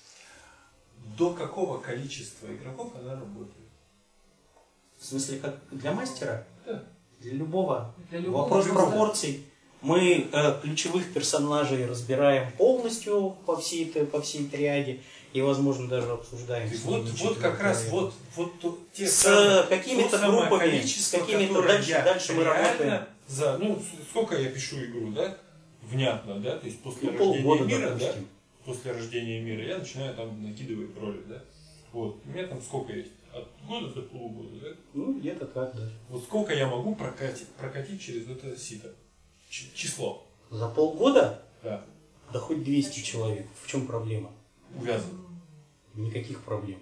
До какого количества игроков она работает? В смысле, как для мастера? Да. Для любого. Для любого Вопрос игрока. пропорций. Мы э, ключевых персонажей разбираем полностью по всей, этой- по всей триаде и, возможно, даже обсуждаем. И с вот, ними вот как четвертый раз проект. вот, вот то- те С самые- какими-то то самое группами, количество, с какими-то которое дальше- я дальше мы реально работаем. За, ну, с- сколько я пишу игру, да? Внятно, да? То есть после Ну, рождения полгода, мира, да? допустим. После рождения мира я начинаю там накидывать роли, да? Вот. У меня там сколько есть? От года до полугода, да? Ну, где-то так, да. Вот сколько я могу прокатить, прокатить через это сито? Ч- число. За полгода? Да. Да хоть двести человек. В чем проблема? Увязан. Никаких проблем.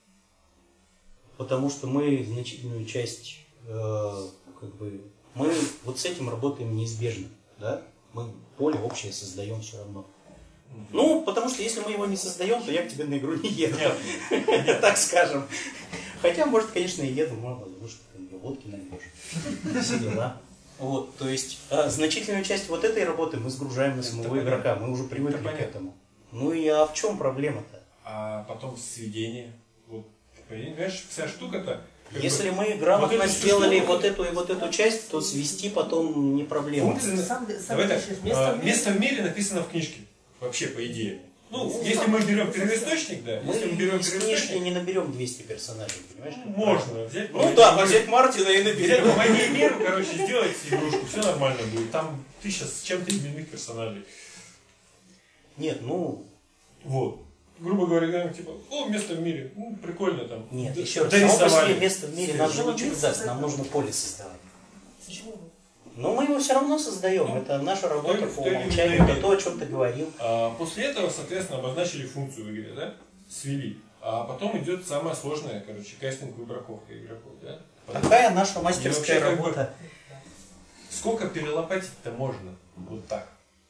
Потому что мы значительную часть, э, как бы, мы вот с этим работаем неизбежно, да? Мы поле общее создаем все равно. Ну, потому что если мы его не создаем, то я к тебе на игру не еду. Так скажем. Хотя, может, конечно, и еду, мало ли, что ты мне водки нальешь. Все дела. Вот, то есть, а, значительную часть вот этой работы мы сгружаем на самого понятно. игрока, мы уже привыкли Это к понятно. этому. Ну и а в чем проблема-то? А потом сведение. Вот. Понимаешь, вся штука-то. как Если бы, мы грамотно вот эту сделали штуку- вот эту и вот эту часть, то свести потом не проблема. Функция- Сам, сам Давай так, пишешь, а, место в мире. место в мире написано в книжке. Вообще, по идее. Ну, если мы берем первоисточник, да, Мы если мы берем из книжки первоисточник, не наберем двести персонажей, понимаешь? как можно взять. Ну да, взять Мартина и Взять наберем. по войне и миру, короче, сделать игрушку, все нормально будет. Там тысяча с чем-то именных персонажей. Нет, ну, Вот. Грубо говоря, говорим, типа, о, место в мире, ну, прикольно там. нет, Д- еще раз, само по дорисовали. себе место в мире нам же ничего не даст, нам нужно поле создавать. Но мы его все равно создаем, Ну, это наша работа в по той или иной умолчанию, это мере. то, о чем ты говорил. А после этого, соответственно, обозначили функцию в игре, да? Свели. А потом идет самая сложная, короче, кастинг выбраковка игроков, да? Такая наша И мастерская вообще, как бы, работа. Сколько перелопатить-то можно? Вот так.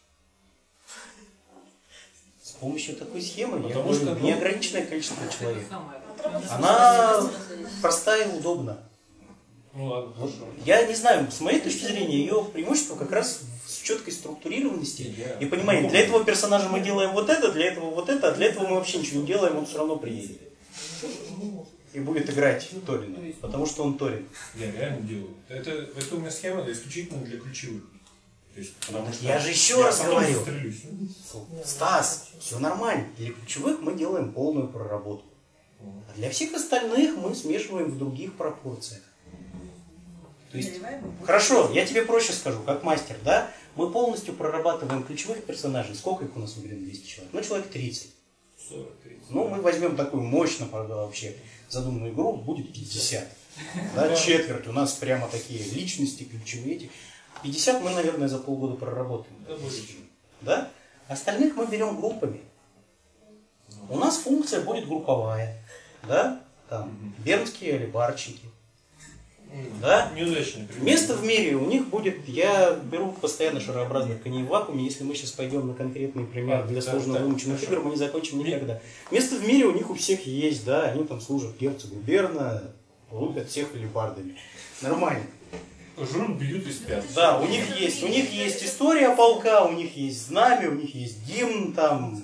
С помощью такой схемы, я Потому говорю, что, ну, неограниченное количество человек. Это самое. Она простая и удобна. Ну ладно, Вот, хорошо. я не знаю, с моей точки зрения, ее преимущество как раз в четкой структурированности Я- и понимании. Для этого персонажа мы делаем вот это, для этого вот это, а для этого мы вообще ничего не делаем, он все равно приедет. И будет играть Торина, потому что он Торин. Я реально делаю. Это, это у меня схема исключительно для ключевых. То есть, потому Так что я же еще я раз потом говорю. застрелюсь. Стас, все нормально. Для ключевых мы делаем полную проработку. А для всех остальных мы смешиваем в других пропорциях. То есть, хорошо, я тебе проще скажу, как мастер, да? Мы полностью прорабатываем ключевых персонажей. Сколько их у нас в игре? двести человек? Ну, человек тридцать. сорок тридцать. Ну, мы возьмем такую мощно, правда, вообще задуманную игру, будет пятьдесят. Да, четверть у нас прямо такие личности ключевые эти. пятьдесят мы, наверное, за полгода проработаем. Да, больше. Да? Остальных мы берем группами. У нас функция будет групповая. Да? Там, бернские или барчики. Да? Неудачный пример. Место в мире у них будет, я беру постоянно шарообразных коней в вакууме, если мы сейчас пойдем на конкретный пример А, для да, сложно так, выученных хорошо. игр, мы не закончим никогда. Место в мире у них у всех есть, да, они там служат герцогу Берна, рубят всех алебардами. Нормально. Жрут, бьют и спят. Да, у них есть, у них есть история полка, у них есть знамя, у них есть гимн там.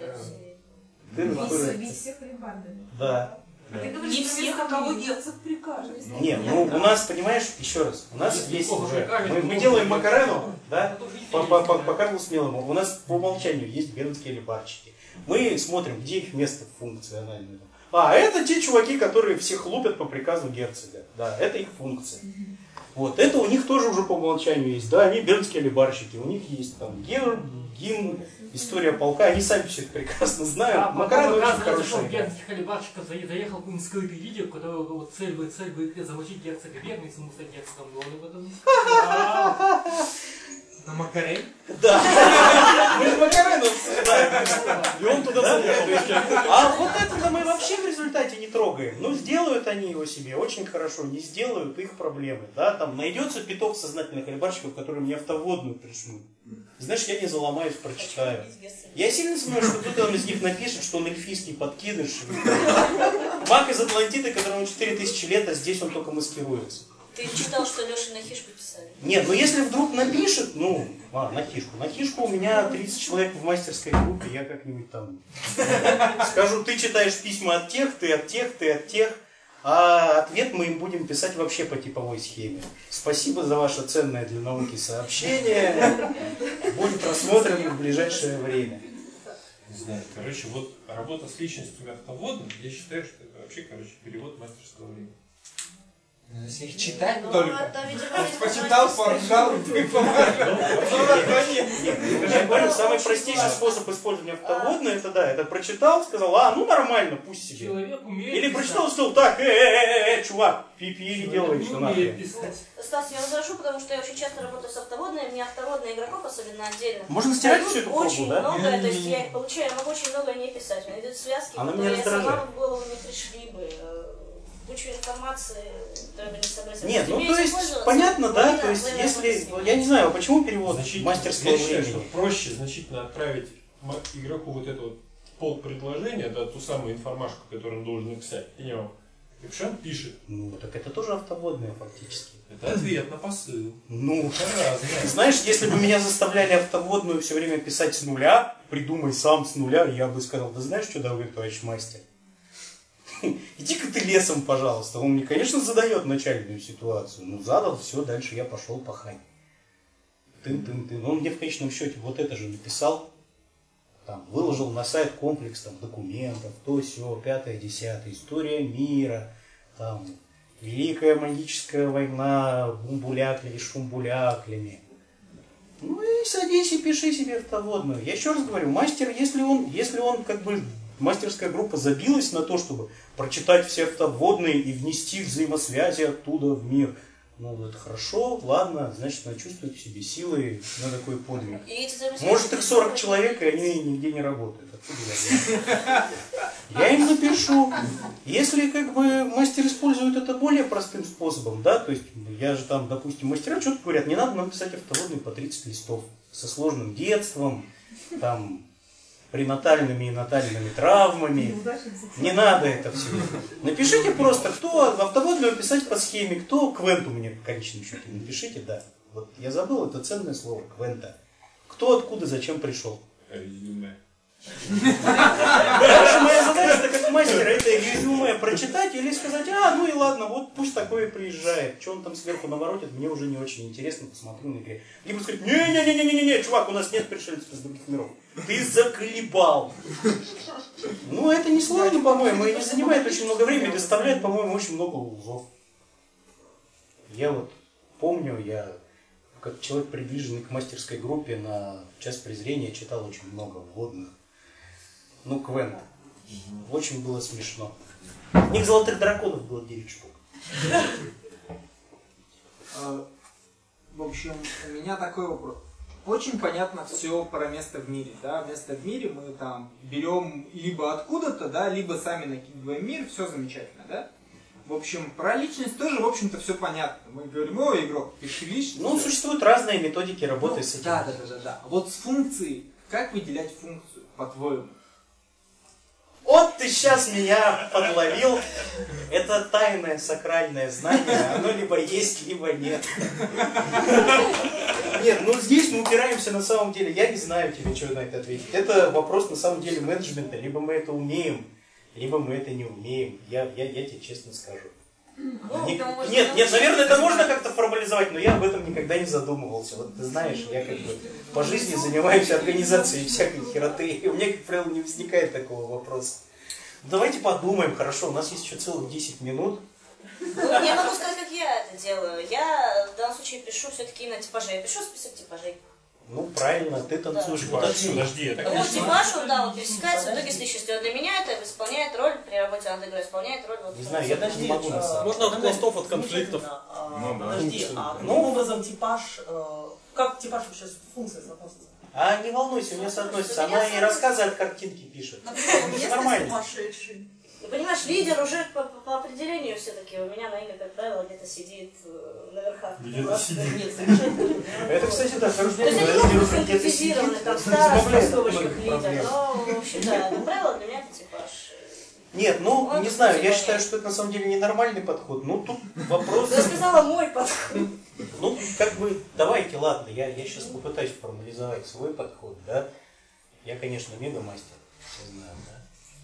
Бить всех алебардами. Да. Ты говоришь, не всех, кого герцог прикажет. Нет, ну у нас, понимаешь, еще раз, у нас есть уже, мы, мы делаем Макарену, да, по, по, по, по Карлу Смелому, у нас по умолчанию есть бернские алебардщики. Мы смотрим, где их место функциональное. А, это те чуваки, которые всех лупят по приказу герцога. Да, это их функция. Вот, это у них тоже уже по умолчанию есть, да, они бернские алебардщики, у них есть там герб, гимн, история полка, они сами все это прекрасно знают. А Макарен потом очень оказывается, что хороший. герцогских алебардщиков заехал какой-нибудь скрытый видео, который вот цель бы цель бы замочить герцога Берна, если ему стать герцогом, но он об этом не сказал. На Макарей? Да. Мы же макареновцы, да. И он туда заехал. А вот это мы вообще в результате не трогаем. Ну, сделают они его себе очень хорошо, не сделают, их проблемы. Да, там найдется пяток сознательных алебардщиков, которые мне автоводную пришлют. Знаешь, я не заломаюсь, прочитаю. Я сильно сомневаюсь, что кто-то из них напишет, что он эльфийский подкидыш. Маг из Атлантиды, которому четыре тысячи лет, а здесь он только маскируется. Ты читал, что Леша на хишку писали? Нет, ну если вдруг напишет, ну, а, на хишку. На хишку у меня тридцать человек в мастерской группе, я как-нибудь там скажу, ты читаешь письма от тех, ты от тех, ты от тех, а ответ мы им будем писать вообще по типовой схеме. Спасибо за ваше ценное для науки сообщение. Будет рассмотрено в ближайшее время. Не знаю, короче, вот работа с личностью автоводным, я считаю, что это вообще, короче, перевод мастерского времени. Если их читать Ну, только. это, видимо, Почитал, поржал, и помогал. Я говорю, самый простейший способ использования автоводной, это да, это прочитал, сказал, а, ну нормально, пусть себе. Человек умеет Или писать. прочитал, сказал, так, э, э, э, чувак, пи-пи, делай, что надо. Умеет писать. Стас, я возражу, потому что я очень часто работаю с автоводными, мне автоводные игроков, особенно отдельно. Можно стирать дают всю эту очень пробу, да? много, то есть я их получаю, я могу очень много не писать. У меня идут связки, Она меня которые я сама раздражает. в голову не пришли бы. Кучу информации, которую бы не сообразила. Нет, ну Умеете то есть, пользоваться? понятно, да, Половина- то есть, половина если, работы я не знаю, почему перевод Значит, мастерского я считаю, что времени? проще значительно отправить м- игроку вот это вот пол предложения, да, ту самую информашку, которую он должен написать, и не он. И потому что он пишет. Ну, так это тоже автоводная фактически. Это ответ на посыл. Ну, Это разное. знаешь, если бы меня заставляли автоводную все время писать с нуля, придумай сам с нуля, я бы сказал, да знаешь что, дорогой товарищ мастер, иди-ка ты лесом, пожалуйста. Он мне, конечно, задает начальную ситуацию. Ну, задал, все, дальше я пошел пахать. Тын-тын-тын. Он мне в конечном счете вот это же написал. Там, выложил на сайт комплекс там, документов, то, сё, пятое, десятое, история мира, там, Великая магическая война, бумбуляклями, шумбуляклями. Ну и садись и пиши себе автоводную. Я еще раз говорю, мастер, если он, если он как бы, мастерская группа забилась на то, чтобы прочитать все автоводные и внести взаимосвязи оттуда в мир, ну это хорошо, ладно, значит она чувствует в себе силы на такой подвиг. И эти взаимосвязи- Может их сорок человек, и они нигде не работают. Откуда я знаю? Я им напишу. Если как бы мастер использует это более простым способом, да, то есть я же там, допустим, мастера что-то говорят, не надо нам писать автоводные по тридцать листов со сложным детством, там, пренатальными и натальными травмами. Не надо это все. Напишите просто, кто автоводную писать по схеме, кто квенту мне в конечном счете. Напишите, да. Вот я забыл это ценное слово, квента. Кто, откуда, зачем пришел. Резюме. Дальше моя задача, как мастера, это резюме прочитать или сказать, а, ну и ладно, вот пусть такое приезжает. Что он там сверху наворотит, мне уже не очень интересно, посмотрю на игре. Либо сказать, не-не-не-не-не, чувак, у нас нет пришельцев из других миров. Ты заколебал. Ну, это не сложно, по-моему, и не занимает очень много времени, доставляет, по-моему, очень много узов. Я вот помню, я как человек, приближенный к мастерской группе, на час презрения читал очень много вводных. Ну, Квент. Очень было смешно. В них золотых драконов было девять штук. В общем, у меня такой вопрос. Очень понятно все про место в мире, да, место в мире мы там берем либо откуда-то, да, либо сами накидываем мир, все замечательно, да. В общем, про личность тоже, в общем-то, все понятно. Мы говорим, о, игрок, пиши личность. Ну, существуют разные методики работы ну, с этим. Да, да, да, да, да. Вот с функцией, как выделять функцию, по-твоему? Вот ты сейчас меня подловил. Это тайное сакральное знание. Оно либо есть, либо нет. Нет, ну здесь мы упираемся на самом деле. Я не знаю тебе, что на это ответить. Это вопрос на самом деле менеджмента. Либо мы это умеем, либо мы это не умеем. Я, я, я тебе честно скажу. Ну, Не, это можно нет, нет, научиться. наверное, это можно как-то формализовать, но я об этом никогда не задумывался. Вот ты знаешь, я как бы по жизни занимаюсь организацией всякой хероты, и у меня, как правило, не возникает такого вопроса. Давайте подумаем, хорошо, у нас есть еще целых десять минут. Ну, я могу сказать, как я это делаю. Я в данном случае пишу все-таки именно типажи. Я пишу список типажей. Ну, правильно, ты танцуешь. Да. Подожди. Подожди, это Вот типаж, вот, да, вот пересекается в итоге с личностью. Для меня это исполняет роль при работе над игрой, исполняет роль вот. Не знаю, я даже не могу на самом деле. Можно от пластов, от конфликтов. Ну да. Подожди, а каким Ну. образом типаж, э, как типаж вообще с функцией соотносится? А не волнуйся, у меня соотносится. Она и рассказы от картинки пишет. Например, Это если нормально. сумасшедший. Ну, понимаешь, лидер уже по, по- по определению все-таки у меня на имя, как правило, где-то сидит э, на верхах. Где-то Просто сидит. Нет, замечательно. Это, кстати, да, хорошо. То есть они могут быть конкретизированы, там, старость, в скобочках лидер, проблем. но, в общем, да, как правило, для меня это типаж. Нет, ну, Вот не знаю, я типаж. считаю, что это на самом деле ненормальный подход. Ну, тут вопрос... Я сказала мой подход. Ну, как бы, давайте, ладно, я, я сейчас попытаюсь формализовать свой подход, да. Я, конечно, мега-мастер, все знают, да.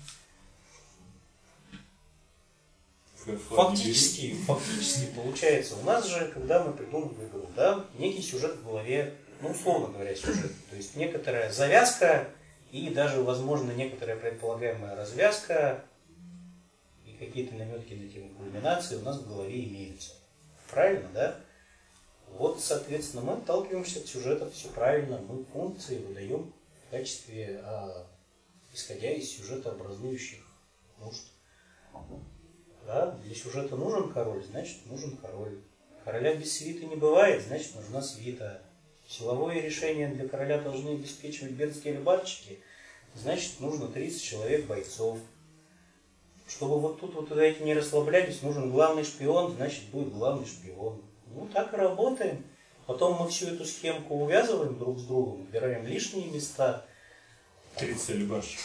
Фактически, фактически получается, у нас же, когда мы придумываем игру, да, некий сюжет в голове, ну, условно говоря, сюжет, то есть некоторая завязка и даже, возможно, некоторая предполагаемая развязка и какие-то наметки на тему кульминации у нас в голове имеются. Правильно, да? Вот, соответственно, мы отталкиваемся от сюжета, все правильно, мы функции выдаем в качестве, а, исходя из сюжета образующих нужд. Да? Для сюжета нужен король, значит нужен король. Короля без свиты не бывает, значит нужна свита. Силовое решение для короля должны обеспечивать бенские рыбальщики, значит нужно тридцать человек бойцов. Чтобы вот тут вот эти не расслаблялись, нужен главный шпион, значит будет главный шпион. Ну так и работаем. Потом мы всю эту схемку увязываем друг с другом, убираем лишние места. тридцать алибарщиков.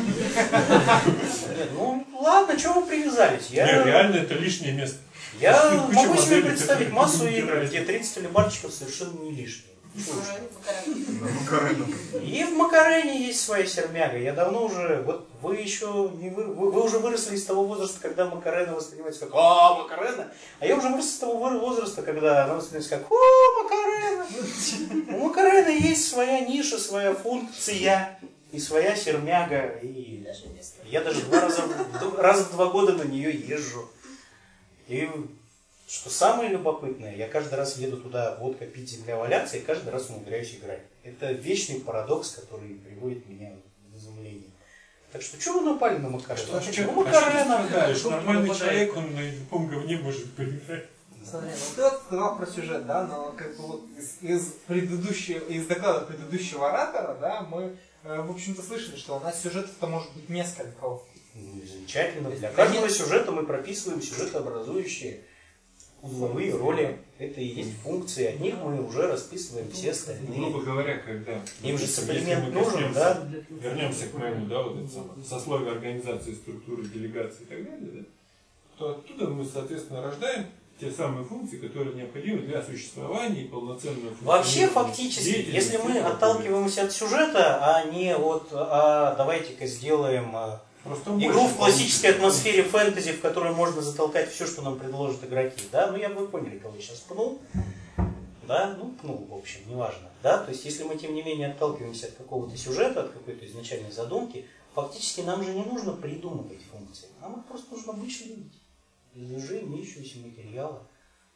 Нет, ну ладно, чего вы привязались? Я, Нет, реально это лишнее место. я Куча могу себе моделей, представить которые массу не игр, играют. где тридцать алибарщиков совершенно не лишние. Чего уж. Макарену. И в Макарене есть своя сермяга. Я давно уже, вот вы еще не вы, вы, вы уже выросли из того возраста, когда Макарена воспринимается как «А, Макарена!» А я уже вырос из того возраста, когда она воспринимается как «О, Макарена!» У Макарены есть своя ниша, своя функция и своя сермяга. И я даже два раза, раз в два года на нее езжу. И что самое любопытное, я каждый раз еду туда водка пить, земля валяться, и каждый раз умудряюсь играть. Это вечный парадокс, который приводит меня в изумление. Так что, что вы напали на Макарену? Что, Ну, что, Макарена, да, да, что нормальный человек, он на любом говне может поиграть. Смотри, ну ты вот сказал про сюжет, да, но как бы вот из, из предыдущего, из доклада предыдущего оратора, да, мы, э, в общем-то, слышали, что у нас сюжетов-то может быть несколько. Ну, замечательно. Для каждого сюжета мы прописываем сюжетообразующие узловые роли. Это и есть функции. От них мы уже расписываем все остальные. Грубо говоря, когда... Им же если саплимент мы нужен, коснемся- да? Вернемся к моему, да, вот это самое, сословие организации, структуры, делегации и так далее, да, то оттуда мы, соответственно, рождаем те самые функции, которые необходимы для существования и полноценного Вообще, функционирования фактически, деятельности если мы и так далее. отталкиваемся от сюжета, а не от а, давайте-ка сделаем а, Просто игру больше в классической получится. атмосфере фэнтези, в которую можно затолкать все, что нам предложат игроки, да, ну я бы вы поняли, кого я сейчас пнул, да, ну пнул, в общем, неважно, да, то есть если мы, тем не менее, отталкиваемся от какого-то сюжета, от какой-то изначальной задумки, фактически нам же не нужно придумывать функции, нам их просто нужно вычленить из уже имеющегося материала.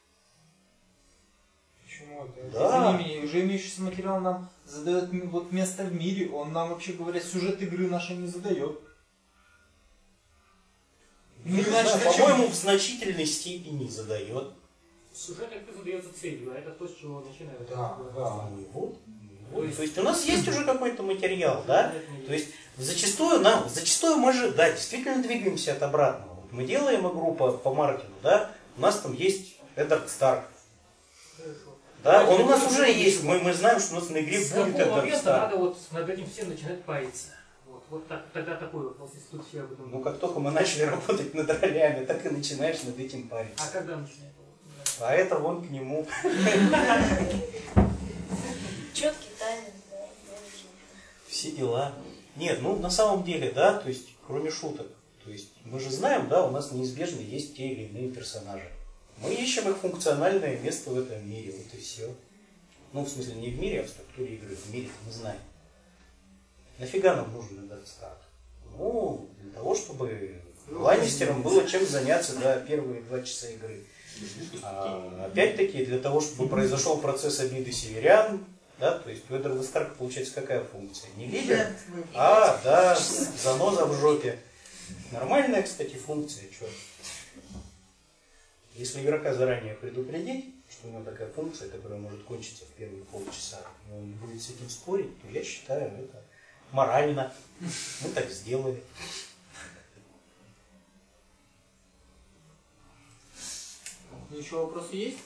Почему это? Да. Извини меня, уже имеющийся материал нам задает м- вот место в мире, он нам, вообще говоря, сюжет игры нашей не задает. Ну, Не иначе знаю, зачем? по-моему, в значительной степени задает. Сюжет как задается целью, а это то, с чего начинают. Да, да. Ну и вот. Вот. То есть у нас есть уже какой-то материал, да? То есть зачастую нам, зачастую мы же, да, действительно двигаемся от обратного. Вот мы делаем игру по, по Мартину, да, у нас там есть Эддард Старк. Да, он у нас уже есть, мы, мы знаем, что у нас на игре С будет какого Эддард момента Старк. надо вот над этим всем начинать париться? Вот, вот так, тогда такой вопрос, если тут все об этом. Ну, как только мы начали работать над ролями, так и начинаешь над этим париться. А когда начинаешь? А это вон к нему. Четкий тайминг, да. Все дела. Нет, ну на самом деле, да, то есть, кроме шуток, то есть мы же знаем, да, у нас неизбежно есть те или иные персонажи. Мы ищем их функциональное место в этом мире, вот и все. Ну, в смысле, не в мире, а в структуре игры. В мире мы знаем. Нафига нам нужен этот старт? Ну, для того, чтобы Ланнистерам было чем заняться, да, первые два часа игры. А, опять-таки, для того, чтобы произошел процесс обиды северян, да, то есть у Эддарда Старка получается какая функция? Не лидер, а, да, заноза в жопе. Нормальная, кстати, функция, что? Если игрока заранее предупредить, что у него такая функция, которая может кончиться в первые полчаса, и он не будет с этим спорить, то я считаю, это морально. Мы так сделали. Еще вопросы есть?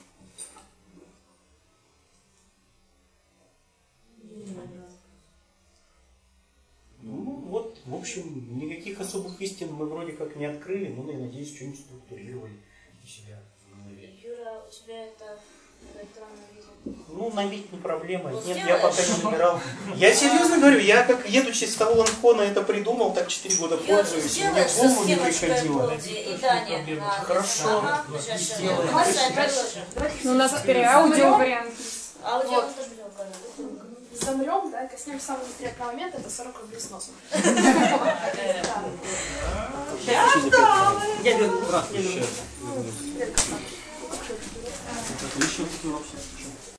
Ну вот, в общем, никаких особых истин мы вроде как не открыли, но, я надеюсь, что-нибудь структурировали у себя в голове. Юра, у тебя это в электронном виде? Ну, набить не проблема. Ну, Нет, сделаешь. я пока не набирал. Я серьезно говорю, я как едучи с того ланкона это придумал, так четыре года Юра, пользуюсь. и Мне сделаешь в со голову не схемочкой приходило. Голди и Дани на... Хорошо. Ага, сейчас, сейчас. Сделаем. Масса, это тоже. Ну, у нас теперь аудиовариант есть. Аудио Вот. мы тоже будем указывать. Замрем, да, коснемся самого неприятного момента, это сорок рублей с носом. Я беру. Отлично вообще.